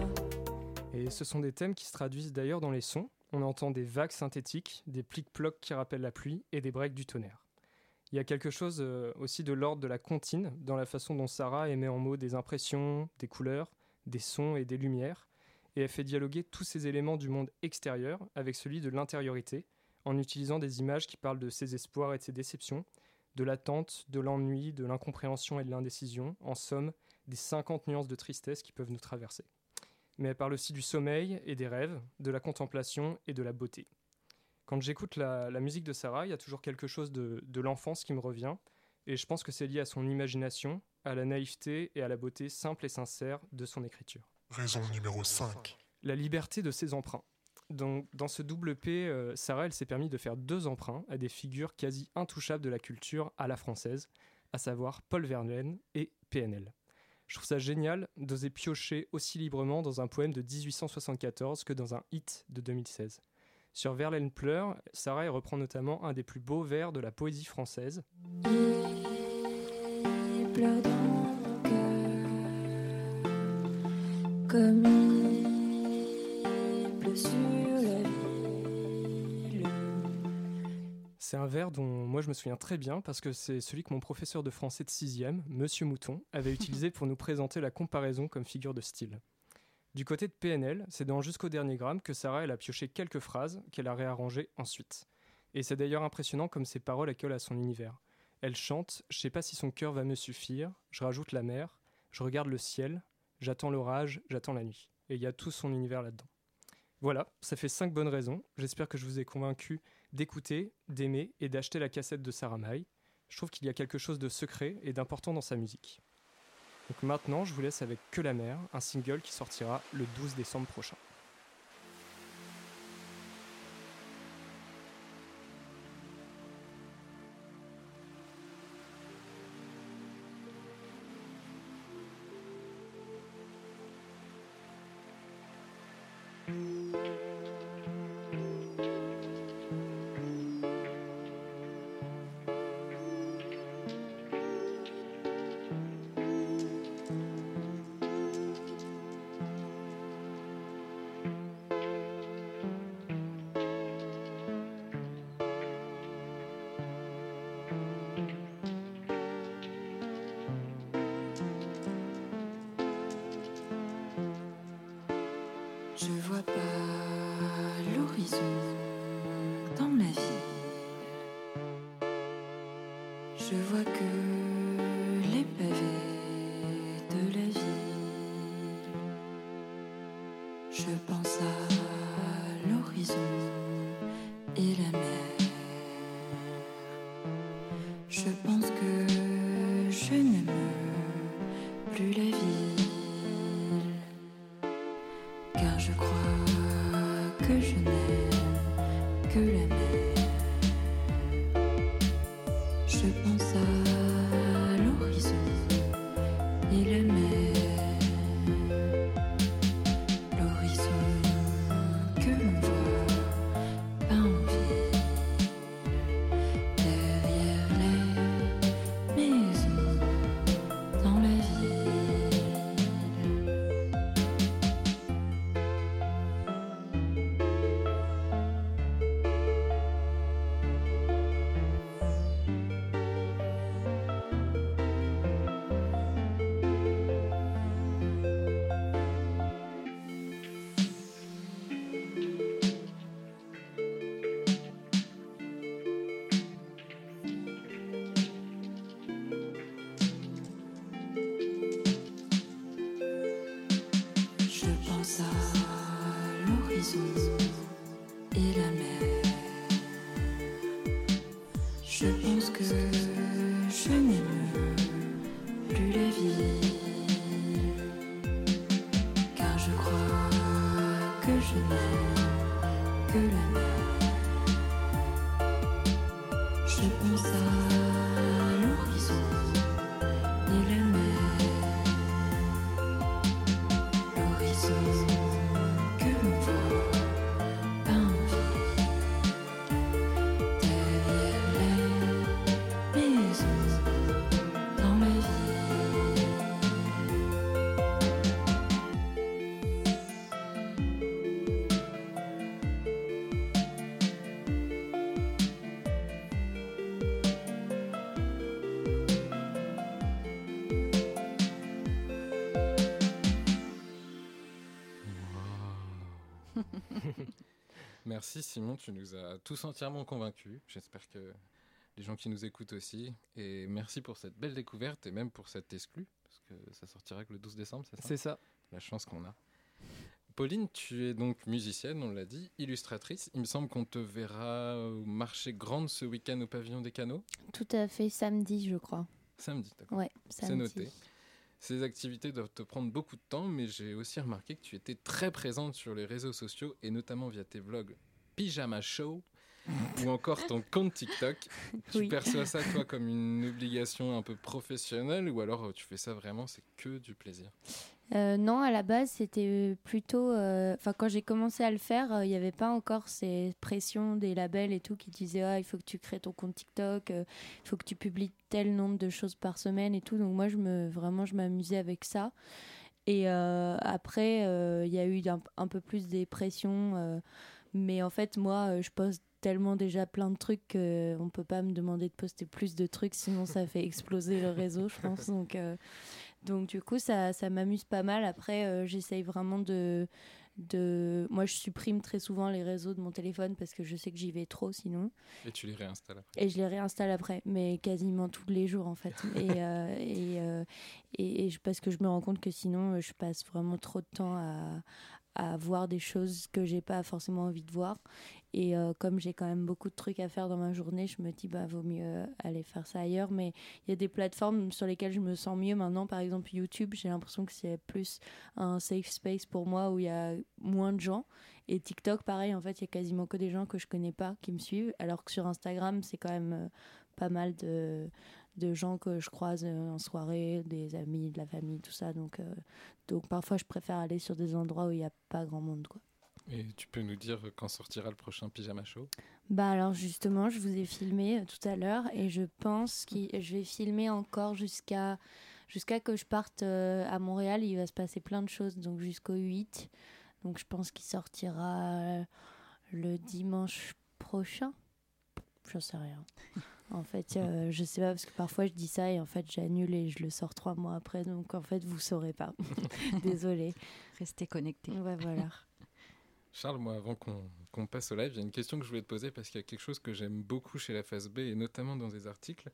Speaker 8: états.
Speaker 5: Et ce sont des thèmes qui se traduisent d'ailleurs dans les sons. On entend des vagues synthétiques, des plics-plocs qui rappellent la pluie et des breaks du tonnerre. Il y a quelque chose euh, aussi de l'ordre de la comptine dans la façon dont Sarah émet en mots des impressions, des couleurs, des sons et des lumières, et elle fait dialoguer tous ces éléments du monde extérieur avec celui de l'intériorité, en utilisant des images qui parlent de ses espoirs et de ses déceptions, de l'attente, de l'ennui, de l'incompréhension et de l'indécision, en somme, des cinquante nuances de tristesse qui peuvent nous traverser. Mais elle parle aussi du sommeil et des rêves, de la contemplation et de la beauté. Quand j'écoute la, la musique de Sarah, il y a toujours quelque chose de, de l'enfance qui me revient, et je pense que c'est lié à son imagination, à la naïveté et à la beauté simple et sincère de son écriture.
Speaker 1: Raison numéro cinq.
Speaker 5: La liberté de ses emprunts. Donc, dans ce double P, euh, Sarah elle s'est permis de faire deux emprunts à des figures quasi intouchables de la culture à la française, à savoir Paul Verlaine et P N L. Je trouve ça génial d'oser piocher aussi librement dans un poème de dix-huit cent soixante-quatorze que dans un hit de deux mille seize. Sur Verlaine pleure, Sarah elle reprend notamment un des plus beaux vers de la poésie française.
Speaker 8: Il pleure dans mon cœur comme il pleut sur la ville.
Speaker 5: C'est un vers dont moi je me souviens très bien parce que c'est celui que mon professeur de français de sixième, Monsieur Mouton, avait utilisé pour nous présenter la comparaison comme figure de style. Du côté de P N L, c'est dans Jusqu'au dernier gramme que Sarah elle a pioché quelques phrases qu'elle a réarrangées ensuite. Et c'est d'ailleurs impressionnant comme ses paroles accolent à son univers. Elle chante « Je sais pas si son cœur va me suffire », je rajoute la mer, je regarde le ciel, j'attends l'orage, j'attends la nuit. Et il y a tout son univers là-dedans. Voilà, ça fait cinq bonnes raisons. J'espère que je vous ai convaincu d'écouter, d'aimer et d'acheter la cassette de Sarah Mai. Je trouve qu'il y a quelque chose de secret et d'important dans sa musique. Donc maintenant, je vous laisse avec Que la mer, un single qui sortira le douze décembre prochain.
Speaker 8: Je vois pas l'horizon dans la ville. Je vois que les pavés de la ville. Je pense à l'horizon et la mer. Je pense que je n'aime plus la ville, car je crois que je n'aime que la mer. Je pense à l'horizon et la mer. L'horizon que l'on voit pas en ville, derrière les maisons dans la ville. Je pense à l'horizon et la mer. Je pense que je n'aime plus la vie, car je crois que je n'aime que la mer. Je pense à l'horizon et la mer. L'horizon que l'on voit pas en ville, derrière les maisons dans la ville.
Speaker 4: Merci Simon, tu nous as tous entièrement convaincus. J'espère que les gens qui nous écoutent aussi. Et merci pour cette belle découverte et même pour cette exclue, parce que ça sortira que le douze décembre, c'est ça ?
Speaker 5: C'est ça.
Speaker 4: La chance qu'on a. Pauline, tu es donc musicienne, on l'a dit, illustratrice. Il me semble qu'on te verra au marché Grande ce week-end au pavillon des Canaux.
Speaker 6: Tout à fait, samedi, je crois.
Speaker 4: Samedi, d'accord.
Speaker 6: Ouais,
Speaker 4: C'est
Speaker 6: samedi.
Speaker 4: noté. Ces activités doivent te prendre beaucoup de temps, mais j'ai aussi remarqué que tu étais très présente sur les réseaux sociaux et notamment via tes vlogs Pyjama Show ou encore ton compte TikTok. Tu
Speaker 6: Oui.
Speaker 4: perçois ça, toi, comme une obligation un peu professionnelle ou alors euh, tu fais ça vraiment, c'est que du plaisir?
Speaker 6: Euh, non, à la base, c'était plutôt... Enfin, quand j'ai commencé à le faire, euh, il n'y avait pas encore ces pressions des labels et tout qui disaient ah, il faut que tu crées ton compte TikTok, il euh, faut que tu publies tel nombre de choses par semaine et tout. Donc moi, je me, vraiment, je m'amusais avec ça. Et euh, après, il euh, y a eu un, un peu plus des pressions. Euh, mais en fait, moi, euh, je poste tellement déjà plein de trucs qu'on ne peut pas me demander de poster plus de trucs, sinon ça fait exploser le réseau, je pense. Donc... Euh, Donc du coup, ça, ça m'amuse pas mal. Après, euh, j'essaye vraiment de, de... Moi, je supprime très souvent les réseaux de mon téléphone parce que je sais que j'y vais trop sinon.
Speaker 4: Et tu les réinstalles après.
Speaker 6: Et je les réinstalle après, mais quasiment tous les jours en fait. et, euh, et, euh, et, et je, parce que je me rends compte que sinon, je passe vraiment trop de temps à, à voir des choses que j'ai pas forcément envie de voir. Et euh, comme j'ai quand même beaucoup de trucs à faire dans ma journée, je me dis bah vaut mieux aller faire ça ailleurs. Mais il y a des plateformes sur lesquelles je me sens mieux maintenant. Par exemple YouTube, j'ai l'impression que c'est plus un safe space pour moi où il y a moins de gens. Et TikTok, pareil, en fait, il y a quasiment que des gens que je connais pas qui me suivent. Alors que sur Instagram, c'est quand même euh, pas mal de, de gens que je croise en soirée, des amis, de la famille, tout ça. Donc, euh, donc parfois, je préfère aller sur des endroits où il n'y a pas grand monde, quoi.
Speaker 4: Et tu peux nous dire quand sortira le prochain Pyjama Show?
Speaker 6: Bah alors justement, je vous ai filmé euh, tout à l'heure et je pense que je vais filmer encore jusqu'à jusqu'à que je parte euh, à Montréal. Il va se passer plein de choses, donc jusqu'au huit. Donc je pense qu'il sortira euh, le dimanche prochain. J'en sais rien. En fait, euh, je sais pas parce que parfois je dis ça et en fait j'annule et je le sors trois mois après. Donc en fait, vous saurez pas. Désolée.
Speaker 2: Restez connectés.
Speaker 6: Ouais, voilà.
Speaker 4: Charles, moi, avant qu'on, qu'on passe au live, il y a une question que je voulais te poser parce qu'il y a quelque chose que j'aime beaucoup chez la F A S B et notamment dans des articles,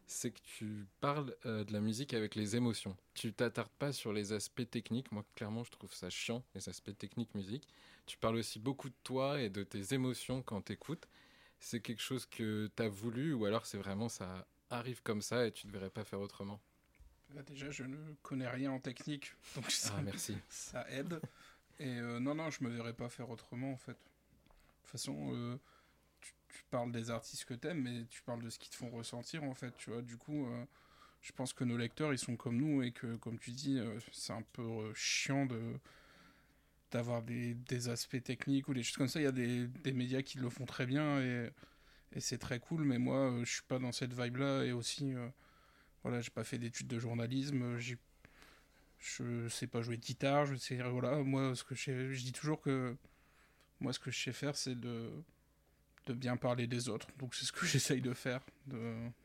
Speaker 4: c'est que tu parles euh, de la musique avec les émotions. Tu t'attardes pas sur les aspects techniques. Moi, clairement, je trouve ça chiant, les aspects techniques musique. Tu parles aussi beaucoup de toi et de tes émotions quand t'écoutes. C'est quelque chose que t'as voulu ou alors c'est vraiment ça arrive comme ça et tu ne devrais pas faire autrement?
Speaker 3: Là, déjà, je ne connais rien en technique, donc ça,
Speaker 4: Ah, merci.
Speaker 3: ça aide. Et euh, non, non, je me verrais pas faire autrement, en fait. De toute façon, euh, tu, tu parles des artistes que t'aimes, mais tu parles de ce qu'ils te font ressentir, en fait, tu vois. Du coup, euh, je pense que nos lecteurs, ils sont comme nous, et que, comme tu dis, euh, c'est un peu euh, chiant de d'avoir des, des aspects techniques ou des choses comme ça. Il y a des, des médias qui le font très bien, et, et c'est très cool, mais moi, euh, je suis pas dans cette vibe-là, et aussi... Euh, Voilà, j'ai pas fait d'études de journalisme, j'ai... je sais pas jouer de guitare, je sais, voilà, moi, ce que je sais, je dis toujours que moi, ce que je sais faire, c'est de, de bien parler des autres, donc c'est ce que j'essaye de faire, de...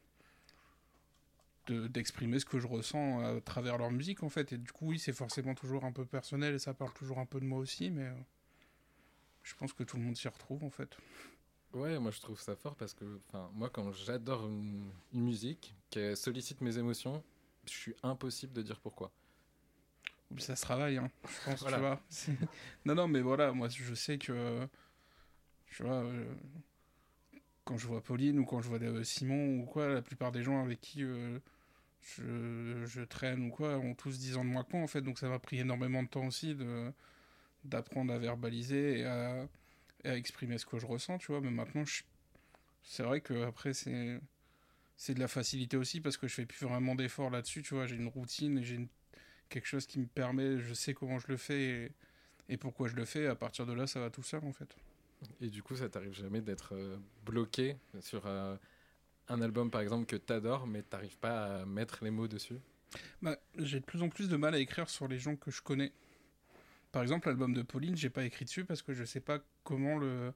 Speaker 3: De... d'exprimer ce que je ressens à travers leur musique, en fait, et du coup, oui, c'est forcément toujours un peu personnel, et ça parle toujours un peu de moi aussi, mais euh, je pense que tout le monde s'y retrouve, en fait.
Speaker 4: Ouais, moi je trouve ça fort parce que moi quand j'adore une, une musique qui sollicite mes émotions, je suis impossible de dire pourquoi.
Speaker 3: Ça se travaille, hein, je pense,
Speaker 4: Voilà.
Speaker 3: tu vois. C'est... Non, non, mais voilà, moi je sais que, tu vois, euh, quand je vois Pauline ou quand je vois euh, Simon ou quoi, la plupart des gens avec qui euh, je, je traîne ou quoi ont tous dix ans de moins que moi, en fait, donc ça m'a pris énormément de temps aussi de, d'apprendre à verbaliser et à... et à exprimer ce que je ressens, tu vois, mais maintenant, je... c'est vrai que après c'est... c'est de la facilité aussi, parce que je fais plus vraiment d'efforts là-dessus, tu vois, j'ai une routine, et j'ai une... quelque chose qui me permet, je sais comment je le fais, et... et pourquoi je le fais, et à partir de là, ça va tout seul, en fait.
Speaker 4: Et du coup, ça t'arrive jamais d'être euh, bloqué sur euh, un album, par exemple, que t'adores, mais t'arrives pas à mettre les mots dessus?
Speaker 3: Bah, j'ai de plus en plus de mal à écrire sur les gens que je connais. Par exemple, l'album de Pauline, j'ai pas écrit dessus parce que je sais pas comment le,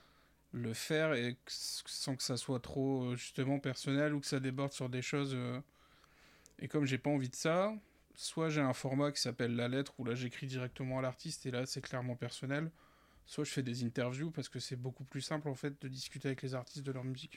Speaker 3: le faire et que, sans que ça soit trop justement personnel ou que ça déborde sur des choses. Euh, et comme j'ai pas envie de ça, soit j'ai un format qui s'appelle la lettre où là j'écris directement à l'artiste et là c'est clairement personnel, soit je fais des interviews parce que c'est beaucoup plus simple en fait de discuter avec les artistes de leur musique.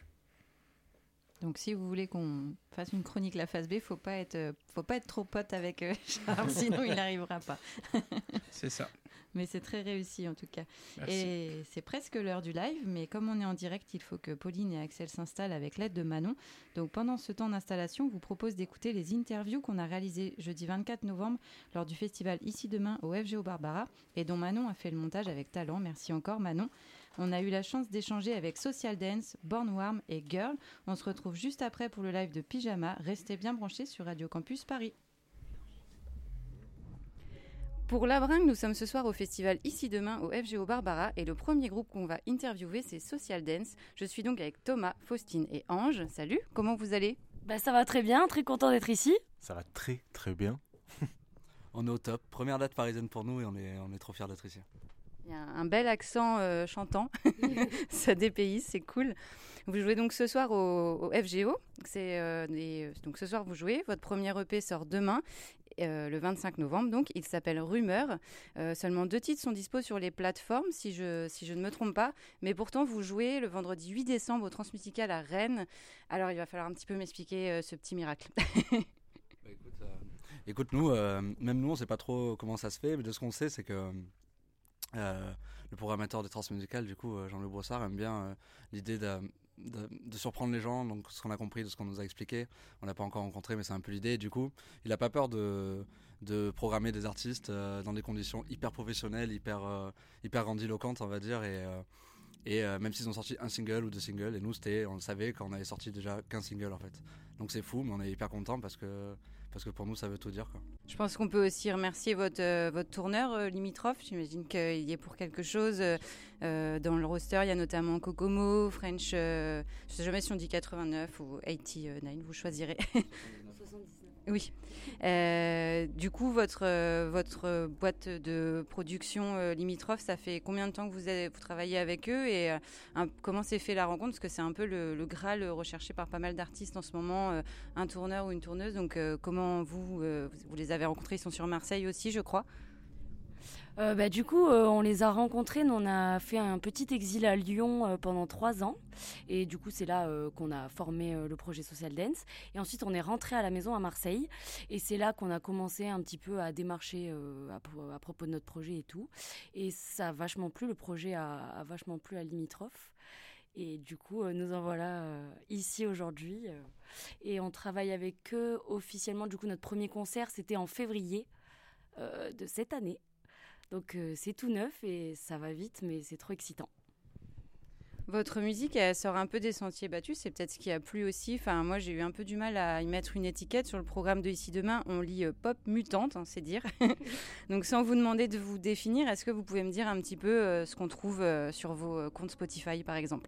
Speaker 2: Donc si vous voulez qu'on fasse une chronique La Face B, faut pas être, euh, faut pas être trop pote avec euh, Charles, sinon il n'arrivera pas.
Speaker 3: C'est ça.
Speaker 2: Mais c'est très réussi en tout cas.
Speaker 3: Merci.
Speaker 2: Et c'est presque l'heure du live, mais comme on est en direct, il faut que Pauline et Axel s'installent avec l'aide de Manon. Donc pendant ce temps d'installation, on vous propose d'écouter les interviews qu'on a réalisées jeudi vingt-quatre novembre lors du festival Ici Demain au F G O Barbara et dont Manon a fait le montage avec talent. Merci encore Manon. On a eu la chance d'échanger avec Social Dance, Born Warm et Girl. On se retrouve juste après pour le live de Pyjama. Restez bien branchés sur Radio Campus Paris. Pour La Bringue, nous sommes ce soir au festival Ici Demain au F G O Barbara et le premier groupe qu'on va interviewer, c'est Social Dance. Je suis donc avec Thomas, Faustine et Ange. Salut, comment vous allez ?
Speaker 10: Bah ça va très bien, très content d'être ici.
Speaker 11: Ça va très très bien. On est au top. Première date parisienne pour nous et on est, on est trop fiers d'être ici.
Speaker 2: Il y a un bel accent euh, chantant, ça dépayse, c'est cool. Vous jouez donc ce soir au, au F G O. C'est, euh, les, donc ce soir vous jouez, votre premier E P sort demain, euh, le vingt-cinq novembre, donc il s'appelle Rumeur. Euh, seulement deux titres sont dispo sur les plateformes, si je, si je ne me trompe pas, mais pourtant vous jouez le vendredi huit décembre au Transmusical à Rennes. Alors il va falloir un petit peu m'expliquer euh, ce petit miracle.
Speaker 11: Bah, écoute, euh, écoute, nous, euh, même nous on sait pas trop comment ça se fait, mais de ce qu'on sait c'est que Euh, le programmateur des Transmusicales, du coup, euh, Jean-Louis Brossard, aime bien euh, l'idée de, de, de surprendre les gens. Donc, ce qu'on a compris de ce qu'on nous a expliqué, on l'a pas encore rencontré, mais c'est un peu l'idée. Et du coup, il a pas peur de, de programmer des artistes euh, dans des conditions hyper professionnelles, hyper, euh, hyper grandiloquentes, on va dire. Et, euh, et euh, même s'ils ont sorti un single ou deux singles, et nous, c'était, on le savait quand on avait sorti déjà qu'un single, en fait. Donc, c'est fou, mais on est hyper contents parce que. Parce que pour nous, ça veut tout dire, quoi.
Speaker 2: Je pense qu'on peut aussi remercier votre, euh, votre tourneur euh, limitrophe. J'imagine qu'il y est pour quelque chose. Euh, dans le roster, il y a notamment Kokomo, French, euh, je ne sais jamais si on dit quatre-vingt-neuf ou quatre-vingt-neuf, vous choisirez.
Speaker 10: soixante-dix-neuf.
Speaker 2: Oui. Euh, du coup, votre, euh, votre boîte de production euh, limitrophe, ça fait combien de temps que vous, avez, vous travaillez avec eux et euh, un, comment s'est fait la rencontre ? Parce que c'est un peu le, le Graal recherché par pas mal d'artistes en ce moment, euh, un tourneur ou une tourneuse. Donc, euh, comment vous, euh, vous les avez rencontrés ? Ils sont sur Marseille aussi, je crois.
Speaker 10: Euh, bah, du coup, euh, on les a rencontrés. Nous, on a fait un petit exil à Lyon euh, pendant trois ans. Et du coup, c'est là euh, qu'on a formé euh, le projet Social Dance. Et ensuite, on est rentré à la maison à Marseille. Et c'est là qu'on a commencé un petit peu à démarcher euh, à, à propos de notre projet et tout. Et ça a vachement plu. Le projet a, a vachement plu à Limitrophe. Et du coup, euh, nous en voilà euh, ici aujourd'hui. Euh, et on travaille avec eux officiellement. Du coup, notre premier concert, c'était en février euh, de cette année. Donc euh, c'est tout neuf et ça va vite, mais c'est trop excitant.
Speaker 2: Votre musique, elle sort un peu des sentiers battus, c'est peut-être ce qui a plu aussi. Enfin, moi, j'ai eu un peu du mal à y mettre une étiquette. Sur le programme de Ici Demain, on lit euh, pop mutante, hein, c'est dire. Donc, sans vous demander de vous définir, est-ce que vous pouvez me dire un petit peu euh, ce qu'on trouve euh, sur vos euh, comptes Spotify, par exemple?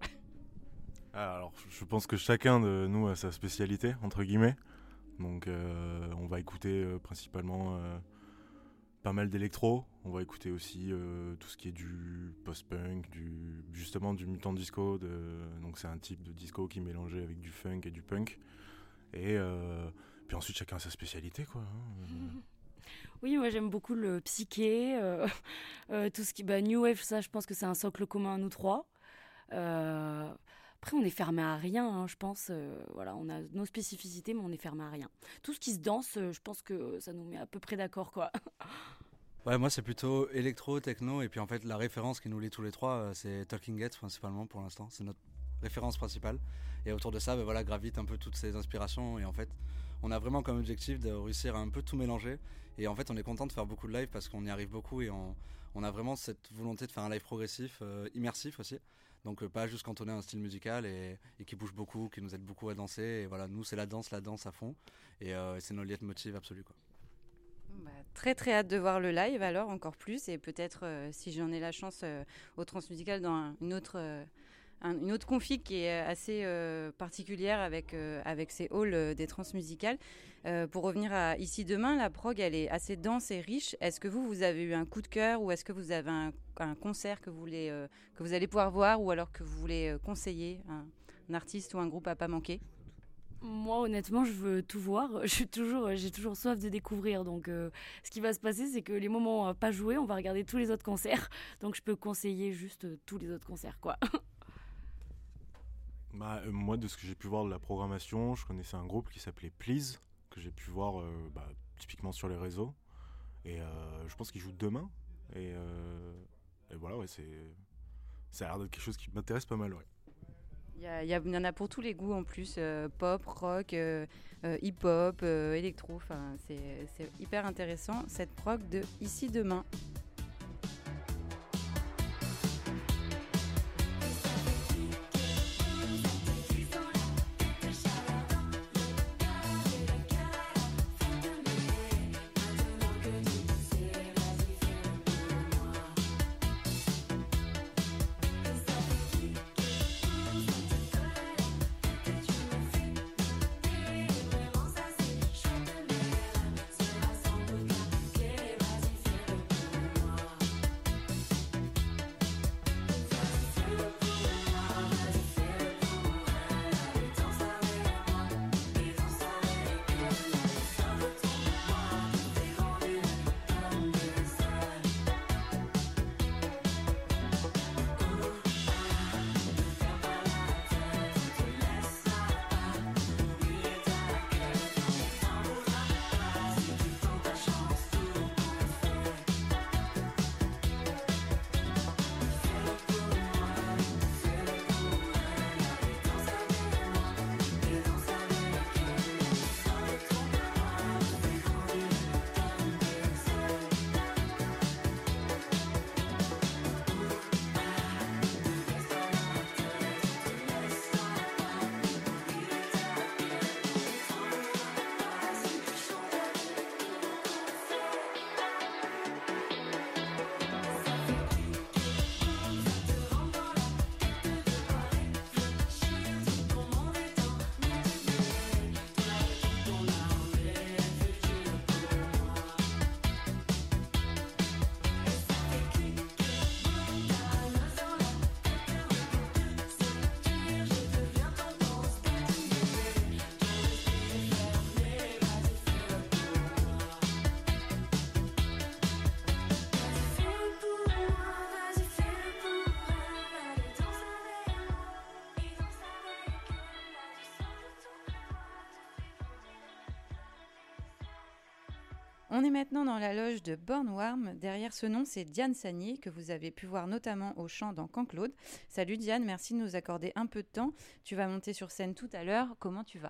Speaker 12: Alors, je pense que chacun de nous a sa spécialité, entre guillemets. Donc, euh, on va écouter euh, principalement... Euh, pas mal d'électro, on va écouter aussi euh, tout ce qui est du post-punk, du, justement du mutant disco, de, donc c'est un type de disco qui est mélangé avec du funk et du punk. Et euh, puis ensuite chacun a sa spécialité, quoi. Hein.
Speaker 10: Oui, moi j'aime beaucoup le psyché, euh, euh, tout ce qui... Bah, New Wave, ça je pense que c'est un socle commun à nous trois. Euh, après on est fermé à rien, hein, je pense. Euh, voilà, on a nos spécificités, mais on est fermé à rien. Tout ce qui se danse, euh, je pense que ça nous met à peu près d'accord, quoi.
Speaker 11: Ouais, moi c'est plutôt électro, techno, et puis en fait la référence qui nous lie tous les trois, euh, c'est Talking Heads principalement pour l'instant, c'est notre référence principale. Et autour de ça, ben voilà, gravitent un peu toutes ces inspirations, et en fait on a vraiment comme objectif de réussir à un peu tout mélanger. Et en fait on est content de faire beaucoup de live parce qu'on y arrive beaucoup, et on, on a vraiment cette volonté de faire un live progressif, euh, immersif aussi. Donc euh, pas juste cantonné à un style musical, et, et qui bouge beaucoup, qui nous aide beaucoup à danser. Et voilà, nous c'est la danse, la danse à fond, et, euh, et c'est notre leitmotiv absolu, quoi.
Speaker 2: Bah, très très hâte de voir le live alors, encore plus, et peut-être euh, si j'en ai la chance euh, au Transmusical dans un, une autre euh, un, une autre config qui est assez euh, particulière avec, euh, avec ces halls euh, des Transmusicales. Euh, pour revenir à Ici Demain, la prog elle est assez dense et riche. Est-ce que vous, vous avez eu un coup de cœur, ou est-ce que vous avez un, un concert que vous, voulez, euh, que vous allez pouvoir voir, ou alors que vous voulez euh, conseiller un, un artiste ou un groupe à pas manquer?
Speaker 10: Moi, honnêtement, je veux tout voir. Je suis toujours, j'ai toujours soif de découvrir. Donc, euh, ce qui va se passer, c'est que les moments euh, pas joués, on va regarder tous les autres concerts. Donc, je peux conseiller juste euh, tous les autres concerts, quoi.
Speaker 12: Bah, euh, moi, de ce que j'ai pu voir de la programmation, je connaissais un groupe qui s'appelait Please, que j'ai pu voir euh, bah, typiquement sur les réseaux. Et euh, je pense qu'ils jouent demain. Et, euh, et voilà, ouais, c'est, ça a l'air d'être quelque chose qui m'intéresse pas mal, ouais.
Speaker 2: Il y, a, il y en a pour tous les goûts en plus, euh, pop, rock, euh, euh, hip-hop, euh, électro, c'est, c'est hyper intéressant cette prog de Ici Demain. on est maintenant dans la loge de Born Warm. Derrière ce nom, c'est Diane Sagnier, que vous avez pu voir notamment au chant dans Camp Claude. Salut Diane, merci de nous accorder un peu de temps. Tu vas monter sur scène tout à l'heure. Comment tu vas ?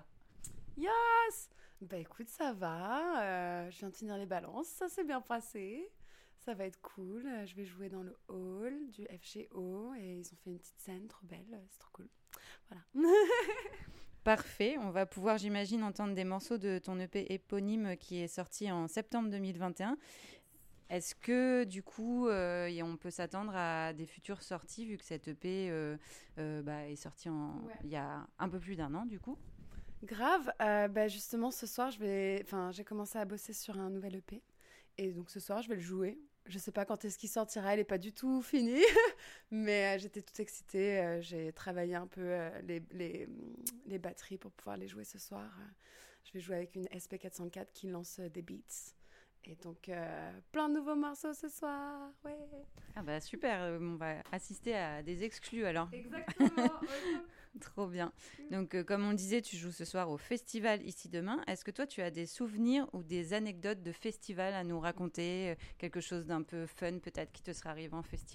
Speaker 13: Yes! Bah écoute, ça va. Euh, je viens de finir les balances, ça s'est bien passé. Ça va être cool. Je vais jouer dans le hall du F G O et ils ont fait une petite scène trop belle. C'est trop cool. Voilà.
Speaker 2: Parfait. On va pouvoir, j'imagine, entendre des morceaux de ton E P éponyme qui est sorti en septembre deux mille vingt et un. Est-ce que, du coup, euh, on peut s'attendre à des futures sorties, vu que cette E P euh, euh, bah, est sortie en... ouais. il y a un peu plus d'un an, du coup?
Speaker 13: Grave. Euh, bah, justement, ce soir, je vais... enfin, j'ai commencé à bosser sur un nouvel E P. Et donc, ce soir, je vais le jouer. Je sais pas quand est-ce qu'il sortira, elle est pas du tout finie, mais euh, j'étais toute excitée. Euh, j'ai travaillé un peu euh, les, les, les batteries pour pouvoir les jouer ce soir. Euh, je vais jouer avec une S P quatre cent quatre qui lance euh, des beats. Et donc, euh, plein de nouveaux morceaux ce soir. Ouais.
Speaker 2: Ah bah super, euh, on va assister à des exclus alors.
Speaker 13: Exactement.
Speaker 2: Trop bien. Donc, euh, comme on disait, tu joues ce soir au festival Ici Demain. Est-ce que toi, tu as des souvenirs ou des anecdotes de festival à nous raconter ? euh, Quelque chose d'un peu fun peut-être qui te serait arrivé en festival ?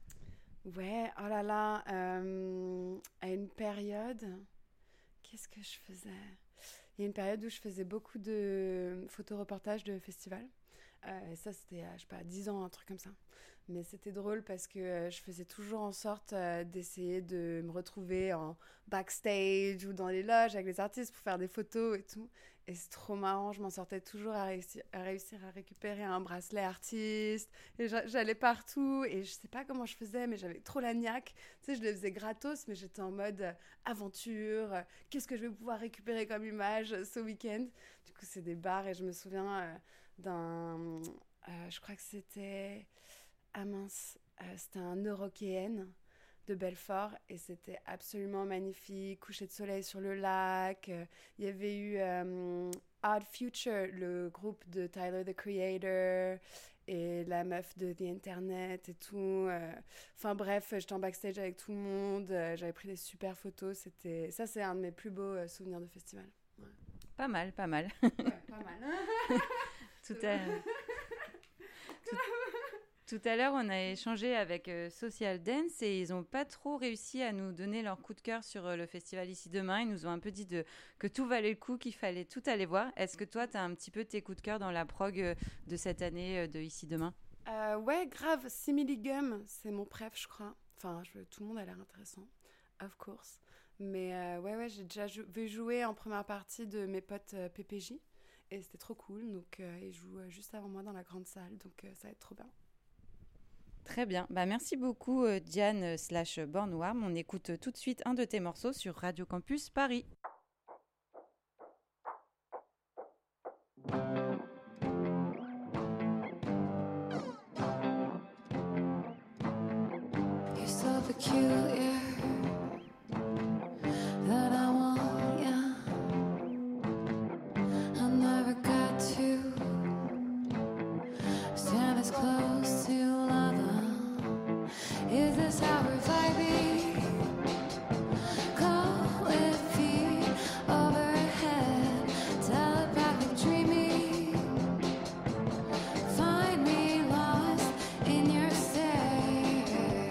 Speaker 13: Ouais, oh là là. Euh, à une période, qu'est-ce que je faisais ? Il y a une période où je faisais beaucoup de photoreportages de festivals. Euh, et ça, c'était, euh, je sais pas, dix ans, un truc comme ça. Mais c'était drôle parce que euh, je faisais toujours en sorte euh, d'essayer de me retrouver en backstage ou dans les loges avec les artistes pour faire des photos et tout. Et c'est trop marrant, je m'en sortais toujours à réussir à, réussir à récupérer un bracelet artiste. Et j'allais partout et je sais pas comment je faisais, mais j'avais trop la niaque. Tu sais, je le faisais gratos, mais j'étais en mode euh, aventure. Euh, qu'est-ce que je vais pouvoir récupérer comme image euh, ce week-end ? Du coup, c'est des bars et je me souviens euh, d'un... Euh, je crois que c'était... Ah mince, euh, c'était un Eurockéenne de Belfort et c'était absolument magnifique, coucher de soleil sur le lac. Il euh, y avait eu euh, Odd Future, le groupe de Tyler, the Creator, et la meuf de The Internet et tout. Enfin euh, bref, j'étais en backstage avec tout le monde, euh, j'avais pris des super photos. C'était... Ça, c'est un de mes plus beaux euh, souvenirs de festival. Ouais.
Speaker 2: Pas mal, pas mal.
Speaker 13: Ouais, pas mal.
Speaker 2: Tout à Tout... Tout à l'heure, on a échangé avec euh, Social Dance et ils n'ont pas trop réussi à nous donner leur coup de cœur sur euh, le festival Ici Demain. Ils nous ont un peu dit de, que tout valait le coup, qu'il fallait tout aller voir. Est-ce que toi, tu as un petit peu tes coups de cœur dans la prog euh, de cette année euh, de Ici Demain ?
Speaker 13: euh, Ouais, grave. Similigum, c'est mon préf, je crois. Enfin, je, tout le monde a l'air intéressant, of course. Mais euh, ouais, ouais, j'ai déjà jou- vu jouer en première partie de mes potes euh, P P J et c'était trop cool. Donc, euh, ils jouent euh, juste avant moi dans la grande salle, donc euh, ça va être trop bien.
Speaker 2: Très bien. Bah, merci beaucoup, euh, Diane euh, slash Born Warm. On écoute euh, tout de suite un de tes morceaux sur Radio Campus Paris.
Speaker 8: You're so peculiar that I want ya. I never got to stand as close to is this how we're vibing? Cold with feet overhead, telepathic dreaming. Find me lost in your stare.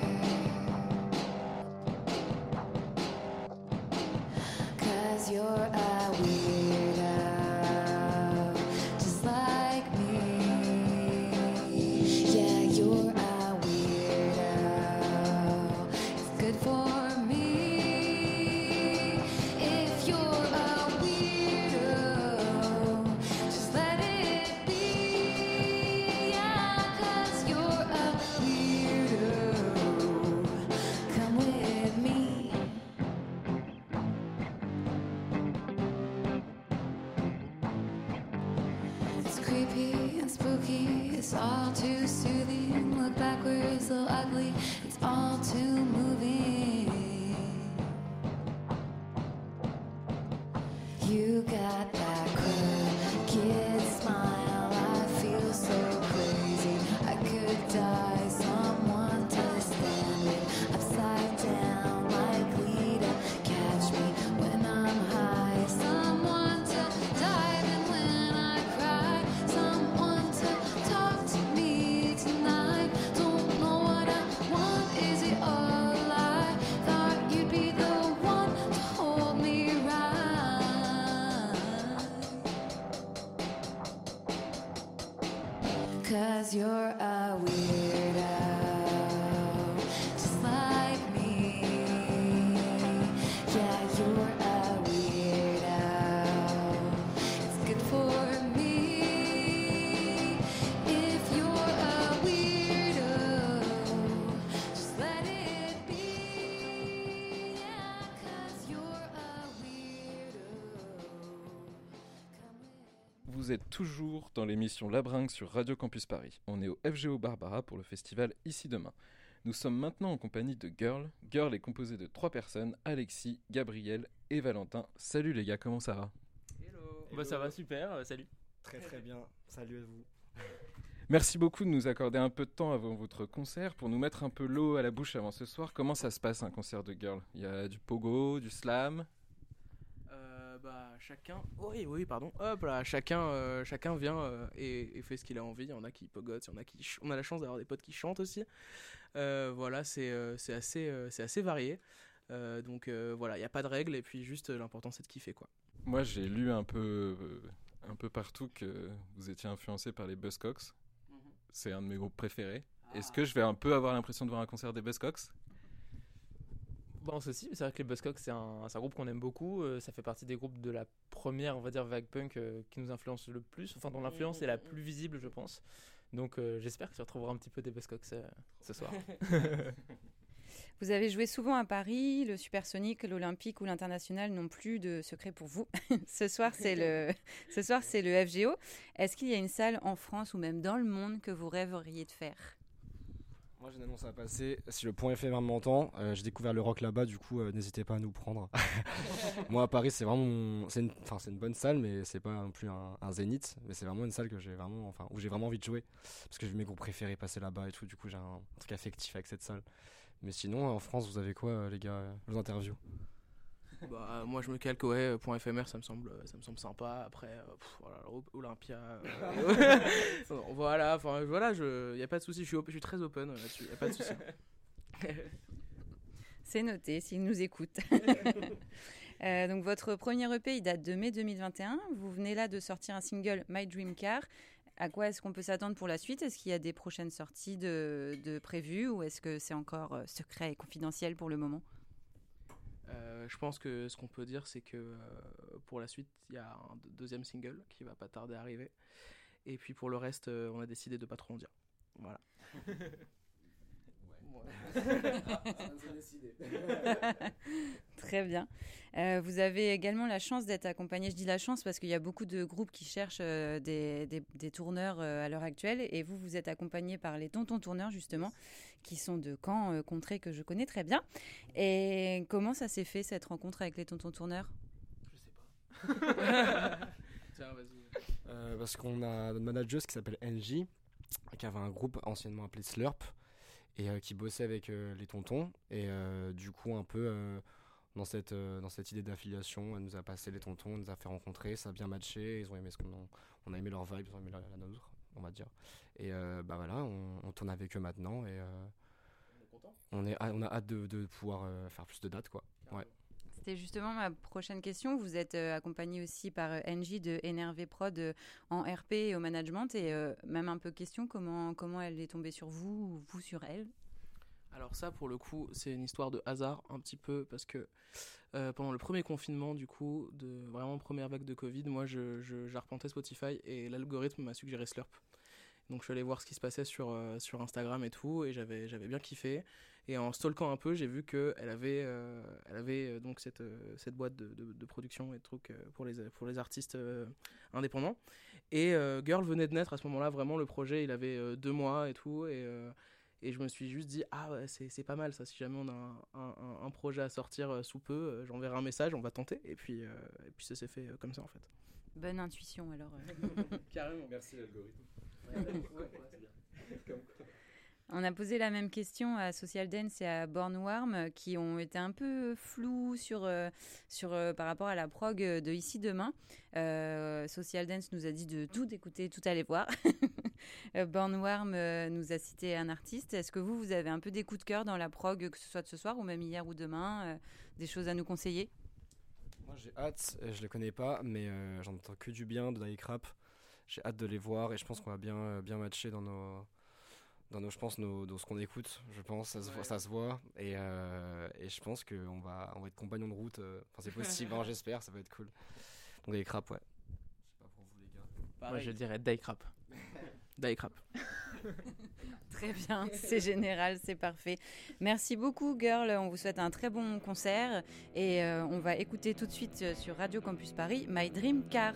Speaker 8: 'Cause you're a weirdo, just like me. Yeah, you're a good for me. If you're a weirdo, just let it be. Yeah, 'cause you're a weirdo. Come with me. It's creepy and spooky, it's all too soothing. Look backwards, so ugly, it's all too moving. You got that crooked smile, I feel so crazy, I could die. Someone to stand it upside down, likely to catch me when I'm high. Someone to dive in when I cry, someone 'cause you're a weirdo, just like me. Yeah, you're a weirdo. It's good for me. If you're a weirdo, just let it be. Yeah, 'cause you're a weirdo.
Speaker 4: Vous êtes toujours dans l'émission La Bringue sur Radio Campus Paris. On est au F G O Barbara pour le festival Ici Demain. Nous sommes maintenant en compagnie de Girl. Girl est composée de trois personnes, Alexis, Gabriel et Valentin. Salut les gars, comment ça va ?
Speaker 14: Hello. Bah ça va super, euh, salut.
Speaker 15: Très très bien, salut à vous.
Speaker 4: Merci beaucoup de nous accorder un peu de temps avant votre concert pour nous mettre un peu l'eau à la bouche avant ce soir. Comment ça se passe un concert de Girl ? Il y a du pogo, du slam ?
Speaker 14: Euh, bah chacun, oui oui pardon, hop là, chacun, euh, chacun vient euh, et, et fait ce qu'il a envie. Il y en a qui pogotent, il y en a qui, ch- on a la chance d'avoir des potes qui chantent aussi. Euh, voilà, c'est euh, c'est assez, euh, c'est assez varié. Euh, donc euh, voilà, il y a pas de règles et puis juste euh, l'important c'est de kiffer quoi.
Speaker 4: Moi j'ai lu un peu, euh, un peu partout que vous étiez influencé par les Buzzcocks. Mm-hmm. C'est un de mes groupes préférés. Ah. Est-ce que je vais un peu avoir l'impression de voir un concert des Buzzcocks ?
Speaker 14: Bon, ceci, c'est vrai que les Buzzcocks, c'est un, c'est un groupe qu'on aime beaucoup. Euh, ça fait partie des groupes de la première, on va dire, vague punk euh, qui nous influence le plus. Enfin, dont l'influence est la plus visible, je pense. Donc, euh, j'espère que tu retrouveras un petit peu des Buzzcocks euh, ce soir.
Speaker 2: Vous avez joué souvent à Paris, le Supersonic, l'Olympique ou l'International n'ont plus de secret pour vous. ce soir, c'est le, ce soir, c'est le F G O. Est-ce qu'il y a une salle en France ou même dans le monde que vous rêveriez de faire ?
Speaker 15: Moi j'ai une annonce à passer, si le point F M m'entend, euh, j'ai découvert le rock là-bas, du coup euh, n'hésitez pas à nous prendre. Moi à Paris c'est vraiment, mon... c'est, une... Enfin, c'est une bonne salle mais c'est pas non plus un, un zénith, mais c'est vraiment une salle que j'ai vraiment, enfin, où j'ai vraiment envie de jouer, parce que j'ai vu mes groupes préférés passer là-bas et tout, du coup j'ai un truc affectif avec cette salle. Mais sinon en France vous avez quoi euh, les gars, euh, vos interviews?
Speaker 14: Bah, euh, moi je me calque, ouais, point F M R ça me semble, ça me semble sympa. Après, euh, pff, voilà, Olympia. Euh, voilà, enfin voilà, il n'y a pas de souci, je suis, op- je suis très open euh, là-dessus, il n'y a pas de souci.
Speaker 2: C'est noté, s'il nous écoute. euh, donc votre premier E P il date de mai deux mille vingt et un. Vous venez là de sortir un single My Dream Car. À quoi est-ce qu'on peut s'attendre pour la suite ? Est-ce qu'il y a des prochaines sorties de, de prévues ou est-ce que c'est encore euh, secret et confidentiel pour le moment ?
Speaker 14: Euh, je pense que ce qu'on peut dire, c'est que euh, pour la suite, il y a un deuxième single qui va pas tarder à arriver. Et puis pour le reste, euh, on a décidé de pas trop en dire. Voilà.
Speaker 2: Très bien. Euh, vous avez également la chance d'être accompagné. Je dis la chance parce qu'il y a beaucoup de groupes qui cherchent euh, des, des, des tourneurs euh, à l'heure actuelle. Et vous, vous êtes accompagné par les Tontons Tourneurs, justement, qui sont de Caen, euh, contrée que je connais très bien. Et comment ça s'est fait, cette rencontre avec les Tontons Tourneurs ?
Speaker 14: Je sais pas. Tiens, vas-y.
Speaker 15: Euh, parce qu'on a notre manageuse qui s'appelle Angie, qui avait un groupe anciennement appelé Slurp, et euh, qui bossait avec euh, les Tontons. Et euh, du coup, un peu euh, dans, cette, euh, dans cette idée d'affiliation, elle nous a passé les Tontons, elle nous a fait rencontrer, ça a bien matché, ils ont aimé ce qu'on a, on a aimé leur vibe, ils ont aimé la, la nôtre, on va dire. Et euh, bah voilà, on, on tourne avec eux maintenant, et euh, on est content. On, est, on a hâte de, de pouvoir euh, faire plus de dates, quoi. Ouais.
Speaker 2: C'était justement ma prochaine question. Vous êtes euh, accompagné aussi par euh, Angie de N R V Prod euh, en R P et au management. Et euh, même un peu question, comment, comment elle est tombée sur vous ou vous sur elle ?
Speaker 14: Alors ça, pour le coup, c'est une histoire de hasard un petit peu parce que euh, pendant le premier confinement, du coup, de vraiment première vague de Covid, moi, je, je, j'arpentais Spotify et l'algorithme m'a suggéré Slurp. Donc je suis allé voir ce qui se passait sur, euh, sur Instagram et tout, et j'avais, j'avais bien kiffé. Et en stalkant un peu, j'ai vu qu'elle avait, euh, elle avait euh, donc cette, euh, cette boîte de, de, de production et de trucs euh, pour, les, pour les artistes euh, indépendants. Et euh, Girl venait de naître à ce moment-là, vraiment le projet, il avait euh, deux mois et tout. Et, euh, et je me suis juste dit, ah ouais, c'est, c'est pas mal ça, si jamais on a un, un, un projet à sortir euh, sous peu, euh, j'enverrai un message, on va tenter. Et puis, euh, et puis ça s'est fait euh, comme ça en fait.
Speaker 2: Bonne intuition alors. Euh.
Speaker 14: Carrément.
Speaker 4: Merci l'algorithme.
Speaker 14: Ouais, ouais, ouais, c'est bien. Comme quoi.
Speaker 2: On a posé la même question à Social Dance et à Born Warm qui ont été un peu flous sur, euh, sur, euh, par rapport à la prog de Ici Demain. Euh, Social Dance nous a dit de tout écouter, tout aller voir. Born Warm euh, nous a cité un artiste. Est-ce que vous, vous avez un peu des coups de cœur dans la prog, que ce soit de ce soir ou même hier ou demain, euh, des choses à nous conseiller ?
Speaker 15: Moi j'ai hâte, je les connais pas, mais euh, j'entends que du bien de Die Crap. j'ai hâte de les voir et je pense qu'on va bien, euh, bien matcher dans nos, dans nos, je pense, nos, dans ce qu'on écoute. Je pense, ça se voit, ça se voit et, euh, et je pense qu'on va, on va être compagnons de route. euh, Enfin, c'est possible, hein, j'espère, ça va être cool. Donc les crap, ouais. Je sais pas pour vous les gars.
Speaker 14: Moi je dirais Die Crap. Die Crap.
Speaker 2: Très bien, c'est général, c'est parfait. Merci beaucoup, Girl. On vous souhaite un très bon concert. Et euh, on va écouter tout de suite euh, sur Radio Campus Paris My Dream Car.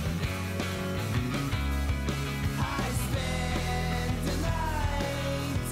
Speaker 16: I spend the night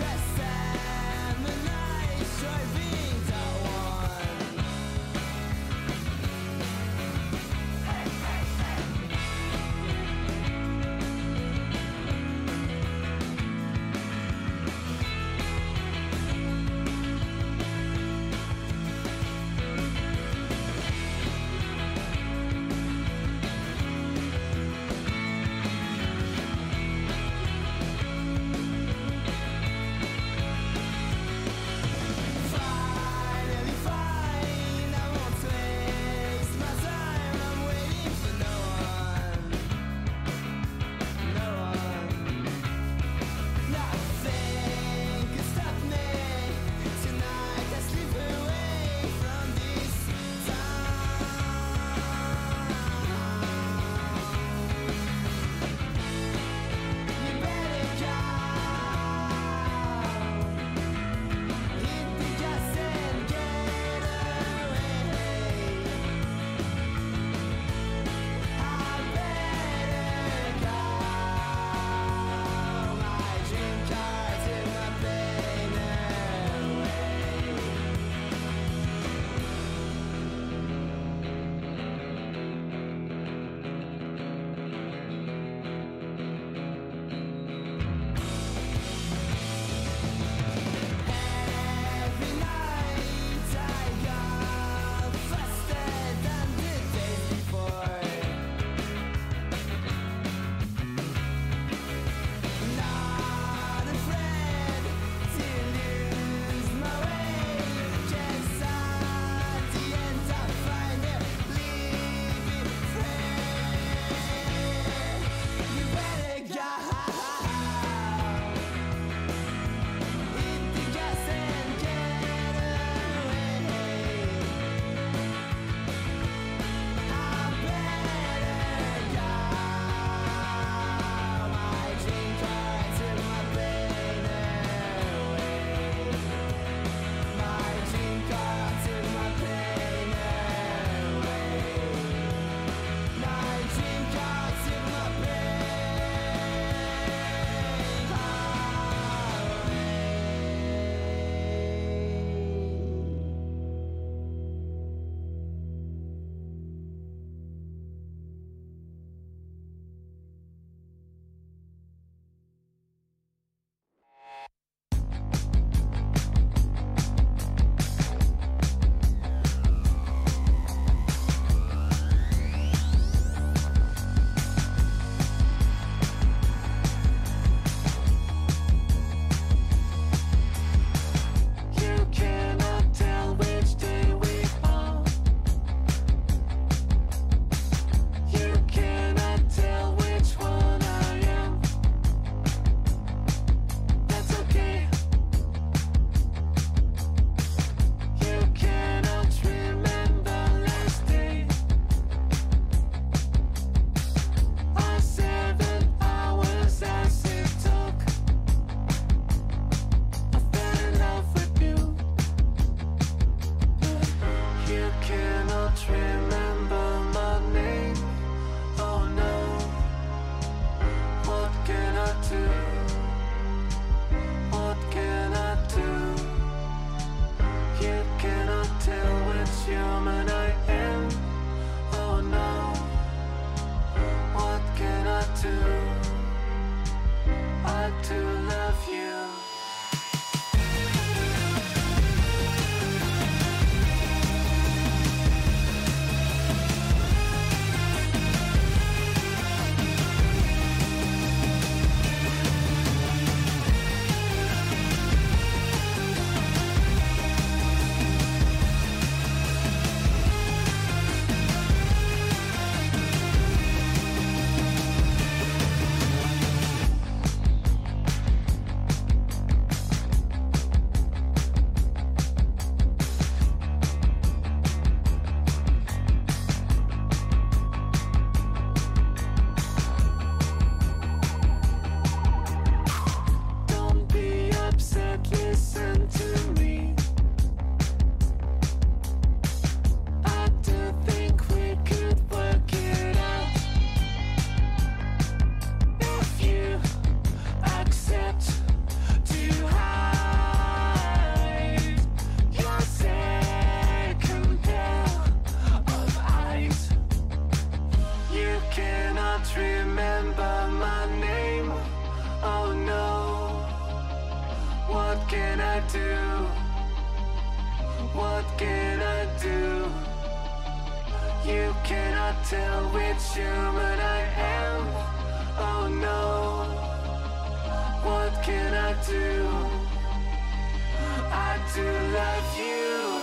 Speaker 9: cannot tell which human I am. Oh no, what can I do? I do love you.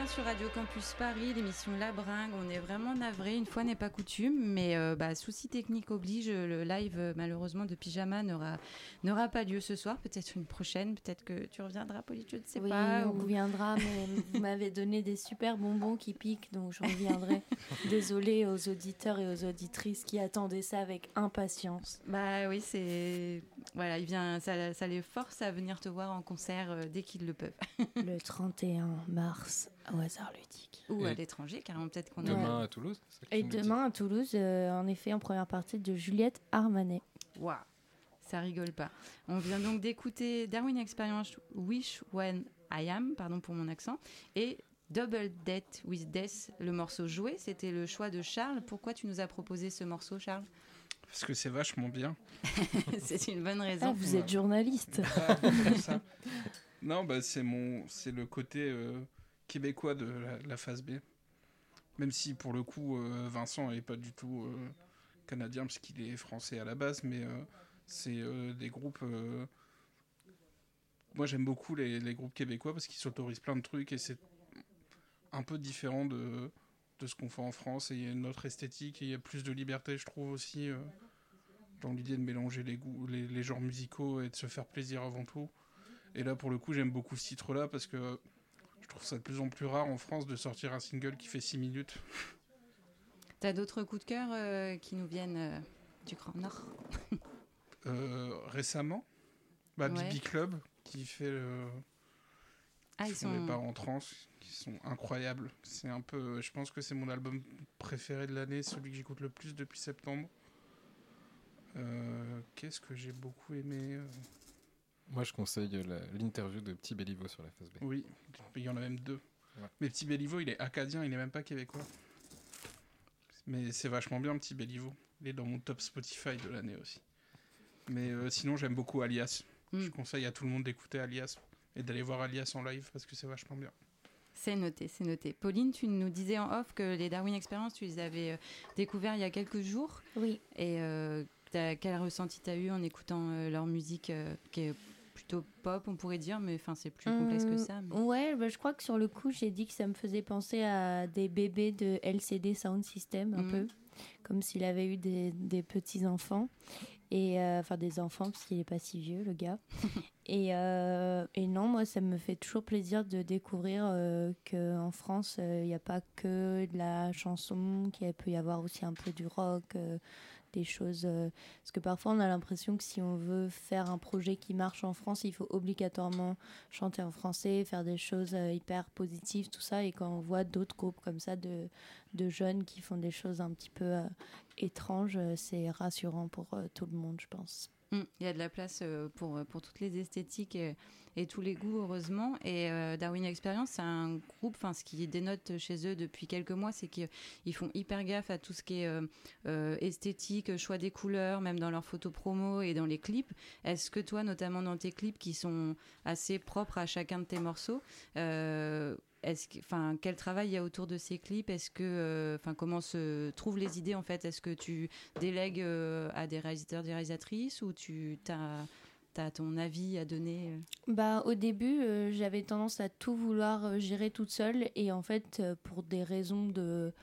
Speaker 2: bien sur Radio Campus Paris, l'émission La Bringue. On est vraiment navrés, une fois n'est pas coutume, mais euh, bah, souci technique oblige, le live euh, malheureusement de Pyjama n'aura, n'aura pas lieu ce soir, peut-être une prochaine, peut-être que tu reviendras, Pauline, je ne sais
Speaker 6: oui,
Speaker 2: pas.
Speaker 6: on
Speaker 2: ou...
Speaker 6: reviendra, mais vous m'avez donné des super bonbons qui piquent, donc je reviendrai. Désolée aux auditeurs et aux auditrices qui attendaient ça avec impatience.
Speaker 2: Bah oui, c'est... Voilà, il vient, ça, ça les force à venir te voir en concert euh, dès qu'ils le peuvent.
Speaker 6: Le trente et un mars, au hasard ludique.
Speaker 2: Ou
Speaker 4: Et
Speaker 2: à l'étranger, carrément peut-être qu'on
Speaker 4: Demain
Speaker 2: a...
Speaker 4: à Toulouse, c'est ça que
Speaker 6: Et
Speaker 4: tu nous dis.
Speaker 6: demain à Toulouse, euh, en effet, en première partie de Juliette Armanet.
Speaker 2: Waouh, ça rigole pas. On vient donc d'écouter Darwin Experience Wish When I Am, pardon pour mon accent, et Double Date with Death, le morceau joué. C'était le choix de Charles. Pourquoi tu nous as proposé ce morceau, Charles?
Speaker 3: Parce que c'est vachement bien.
Speaker 2: C'est une bonne raison.
Speaker 6: Ah, vous êtes journaliste.
Speaker 3: Ah, ça. Non, bah, c'est, mon, c'est le côté euh, québécois de la, la phase B. Même si, pour le coup, euh, Vincent n'est pas du tout euh, canadien, parce qu'il est français à la base, mais euh, c'est euh, des groupes... Euh... Moi, j'aime beaucoup les, les groupes québécois, parce qu'ils s'autorisent plein de trucs, et c'est un peu différent de, de ce qu'on fait en France, et il y a une autre esthétique, et il y a plus de liberté, je trouve, aussi, euh, dans l'idée de mélanger les, goûts, les, les genres musicaux, et de se faire plaisir avant tout. Et là, pour le coup, j'aime beaucoup ce titre-là parce que je trouve ça de plus en plus rare en France de sortir un single qui fait six minutes.
Speaker 2: T'as d'autres coups de cœur euh, qui nous viennent euh, du Grand Nord?
Speaker 3: euh, Récemment, bah,
Speaker 2: Ouais.
Speaker 3: B B Club qui fait le...
Speaker 2: Ah,
Speaker 3: qui
Speaker 2: ils
Speaker 3: font
Speaker 2: sont-
Speaker 3: les parents en transe, qui sont incroyables. C'est un peu, je pense que c'est mon album préféré de l'année, celui que j'écoute le plus depuis septembre. Euh, qu'est-ce que j'ai beaucoup aimé euh,
Speaker 4: Moi, je conseille la- l'interview de Petit Béliveau sur la phase B.
Speaker 3: Oui, il y en a même deux.
Speaker 4: Ouais.
Speaker 3: Mais Petit Béliveau, il est acadien, il n'est même pas québécois. Mais c'est vachement bien, Petit Béliveau. Il est dans mon top Spotify de l'année aussi. Mais euh, sinon, j'aime beaucoup Alias.
Speaker 2: Mm.
Speaker 3: Je conseille à tout le monde d'écouter Alias et d'aller voir Alias en live parce que c'est vachement bien.
Speaker 2: C'est noté, c'est noté. Pauline, tu nous disais en off que les Darwin Experience, tu les avais euh, découverts il y a quelques jours.
Speaker 6: Oui.
Speaker 2: Et euh, t'as- quel ressenti tu as eu en écoutant euh, leur musique euh, qui est plutôt pop, on pourrait dire, mais enfin c'est plus complexe que ça. mais-
Speaker 6: Hum, Ouais, bah, je crois que sur le coup, j'ai dit que ça me faisait penser à des bébés de L C D Sound System, un
Speaker 2: Mhm.
Speaker 6: peu. Comme s'il avait eu des, des petits-enfants. Et, euh, enfin, des enfants, parce qu'il n'est pas si vieux, le gars. et, euh, et non, moi, ça me fait toujours plaisir de découvrir euh, qu'en France, il n'y a pas que de la chanson, qu'il peut y avoir aussi un peu du rock, euh, des choses... euh, parce que parfois, on a l'impression que si on veut faire un projet qui marche en France, il faut obligatoirement chanter en français, faire des choses euh, hyper positives, tout ça. Et quand on voit d'autres groupes comme ça de, de jeunes qui font des choses un petit peu euh, étranges, euh, c'est rassurant pour euh, tout le monde, je pense.
Speaker 2: Mm, Il y a de la place euh, pour, euh, pour toutes les esthétiques et, et tous les goûts, heureusement. Et euh, Darwin Experience, c'est un groupe, enfin, ce qui dénote chez eux depuis quelques mois, c'est qu'ils ils font hyper gaffe à tout ce qui est euh, euh, esthétique, choix des couleurs, même dans leurs photos promo et dans les clips. Est-ce que toi, notamment dans tes clips qui sont assez propres à chacun de tes morceaux, euh, est-ce que, enfin, quel travail il y a autour de ces clips? Est-ce que, euh, enfin, comment se trouvent les idées en fait? Est-ce que tu délègues euh, à des réalisateurs, des réalisatrices, ou tu as, t'as ton avis à donner? euh
Speaker 6: Bah, au début, euh, j'avais tendance à tout vouloir euh, gérer toute seule. Et en fait, euh, pour des raisons de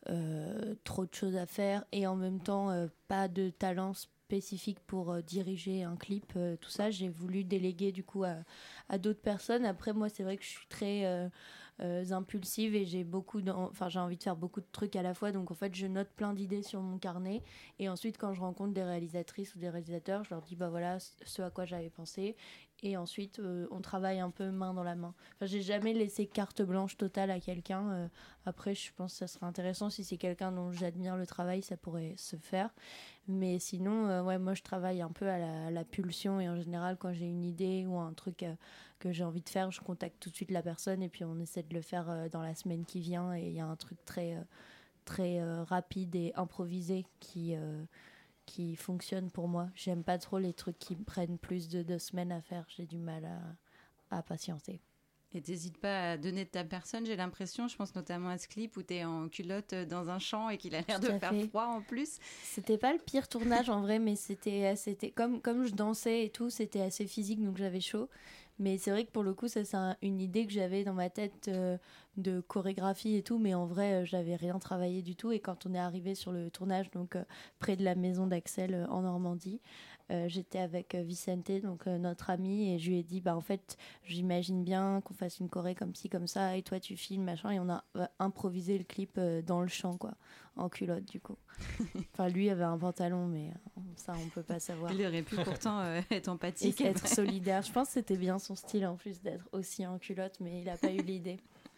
Speaker 6: euh, trop de choses à faire et en même temps euh, pas de talent spécifique pour euh, diriger un clip, euh, tout ça, j'ai voulu déléguer du coup à, à d'autres personnes. Après, moi, c'est vrai que je suis très euh, euh, impulsive et j'ai beaucoup, d'en- enfin, j'ai envie de faire beaucoup de trucs à la fois. Donc, en fait, je note plein d'idées sur mon carnet. Et ensuite, quand je rencontre des réalisatrices ou des réalisateurs, je leur dis, bah voilà, ce à quoi j'avais pensé. Et ensuite, euh, on travaille un peu main dans la main. Enfin, j'ai jamais laissé carte blanche totale à quelqu'un. Euh, après, je pense que ça serait intéressant. Si c'est quelqu'un dont j'admire le travail, ça pourrait se faire. Mais sinon, euh, ouais, moi, je travaille un peu à la, à la pulsion. Et en général, quand j'ai une idée ou un truc euh, que j'ai envie de faire, je contacte tout de suite la personne. Et puis, on essaie de le faire euh, dans la semaine qui vient. Et il y a un truc très, euh, très euh, rapide et improvisé qui... Euh, qui fonctionne pour moi. J'aime pas trop les trucs qui me prennent plus de deux semaines à faire. J'ai du mal à, à patienter.
Speaker 2: Et t'hésites pas à donner de ta personne, j'ai l'impression. Je pense notamment à ce clip où t'es en culotte dans un champ et qu'il a l'air
Speaker 6: Tout
Speaker 2: de
Speaker 6: à
Speaker 2: faire
Speaker 6: fait.
Speaker 2: froid en plus.
Speaker 6: C'était pas le pire tournage en vrai, mais c'était, c'était comme, comme je dansais et tout, c'était assez physique, donc j'avais chaud. Mais c'est vrai que pour le coup, ça c'est un- une idée que j'avais dans ma tête euh, de chorégraphie et tout, mais en vrai, euh, j'avais rien travaillé du tout. Et quand on est arrivé sur le tournage, donc euh, près de la maison d'Axel euh, en Normandie, euh, j'étais avec euh, Vicente, donc euh, notre ami, et je lui ai dit, bah en fait, j'imagine bien qu'on fasse une choré comme ci, comme ça, et toi tu filmes, machin, et on a euh, improvisé le clip euh, dans le champ, quoi, en culotte du coup. Enfin, lui avait un pantalon, mais euh, ça on peut pas savoir.
Speaker 2: Il aurait pu pourtant euh, être empathique.
Speaker 6: Et être solidaire. Je pense que c'était bien son style en plus d'être aussi en culotte, mais il a pas eu l'idée.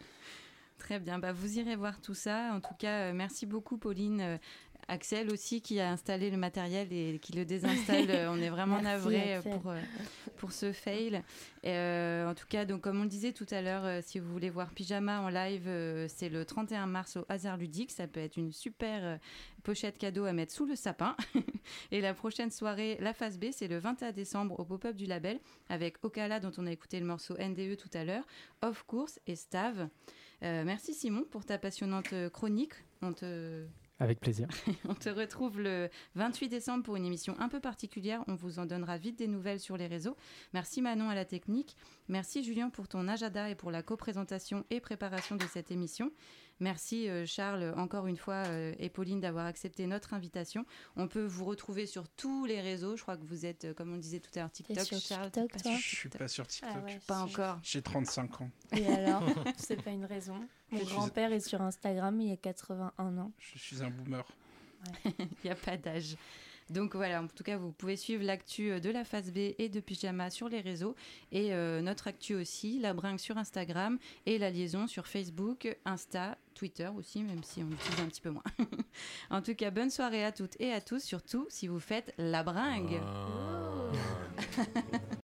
Speaker 2: Très bien, bah, vous irez voir tout ça. En tout cas, euh, merci beaucoup Pauline. Euh, Axel aussi qui a installé le matériel et qui le désinstalle. Euh, on est vraiment
Speaker 6: Merci,
Speaker 2: navrés euh,
Speaker 6: Axel.
Speaker 2: pour, euh, pour ce fail. Et, euh, en tout cas, donc, comme on le disait tout à l'heure, euh, si vous voulez voir Pyjama en live, euh, c'est le trente et un mars au Hasard Ludique. Ça peut être une super euh, pochette cadeau à mettre sous le sapin. Et la prochaine soirée, la phase B, c'est le vingt et un décembre au pop-up du label avec Okala dont on a écouté le morceau N D E tout à l'heure, Off Course et Stav. Euh, merci Simon pour ta passionnante euh, chronique. On te...
Speaker 5: Avec plaisir.
Speaker 2: On te retrouve le vingt-huit décembre pour une émission un peu particulière. On vous en donnera vite des nouvelles sur les réseaux. Merci Manon à la technique. Merci Julien pour ton agenda et pour la coprésentation et préparation de cette émission. Merci euh, Charles encore une fois euh, et Pauline d'avoir accepté notre invitation. On peut vous retrouver sur tous les réseaux. Je crois que vous êtes, euh, comme on disait tout à l'heure, TikTok.
Speaker 6: T'es sur
Speaker 2: Charles,
Speaker 6: TikTok,
Speaker 2: t'es pas
Speaker 6: toi
Speaker 2: sur
Speaker 3: Je suis pas sur TikTok.
Speaker 6: Ah ouais,
Speaker 2: Pas
Speaker 6: si.
Speaker 2: encore.
Speaker 3: J'ai trente-cinq ans.
Speaker 6: Et alors, c'est pas une raison. Mon
Speaker 3: Je suis-
Speaker 6: grand-père est sur Instagram, il a quatre-vingt-un ans.
Speaker 3: Je suis un boomer.
Speaker 2: Il n'y a pas d'âge. Donc voilà, en tout cas, vous pouvez suivre l'actu de la phase B et de Pyjama sur les réseaux et euh, notre actu aussi, la bringue sur Instagram et la liaison sur Facebook, Insta, Twitter aussi, même si on l'utilise un petit peu moins. En tout cas, bonne soirée à toutes et à tous, surtout si vous faites la bringue.
Speaker 12: Ah.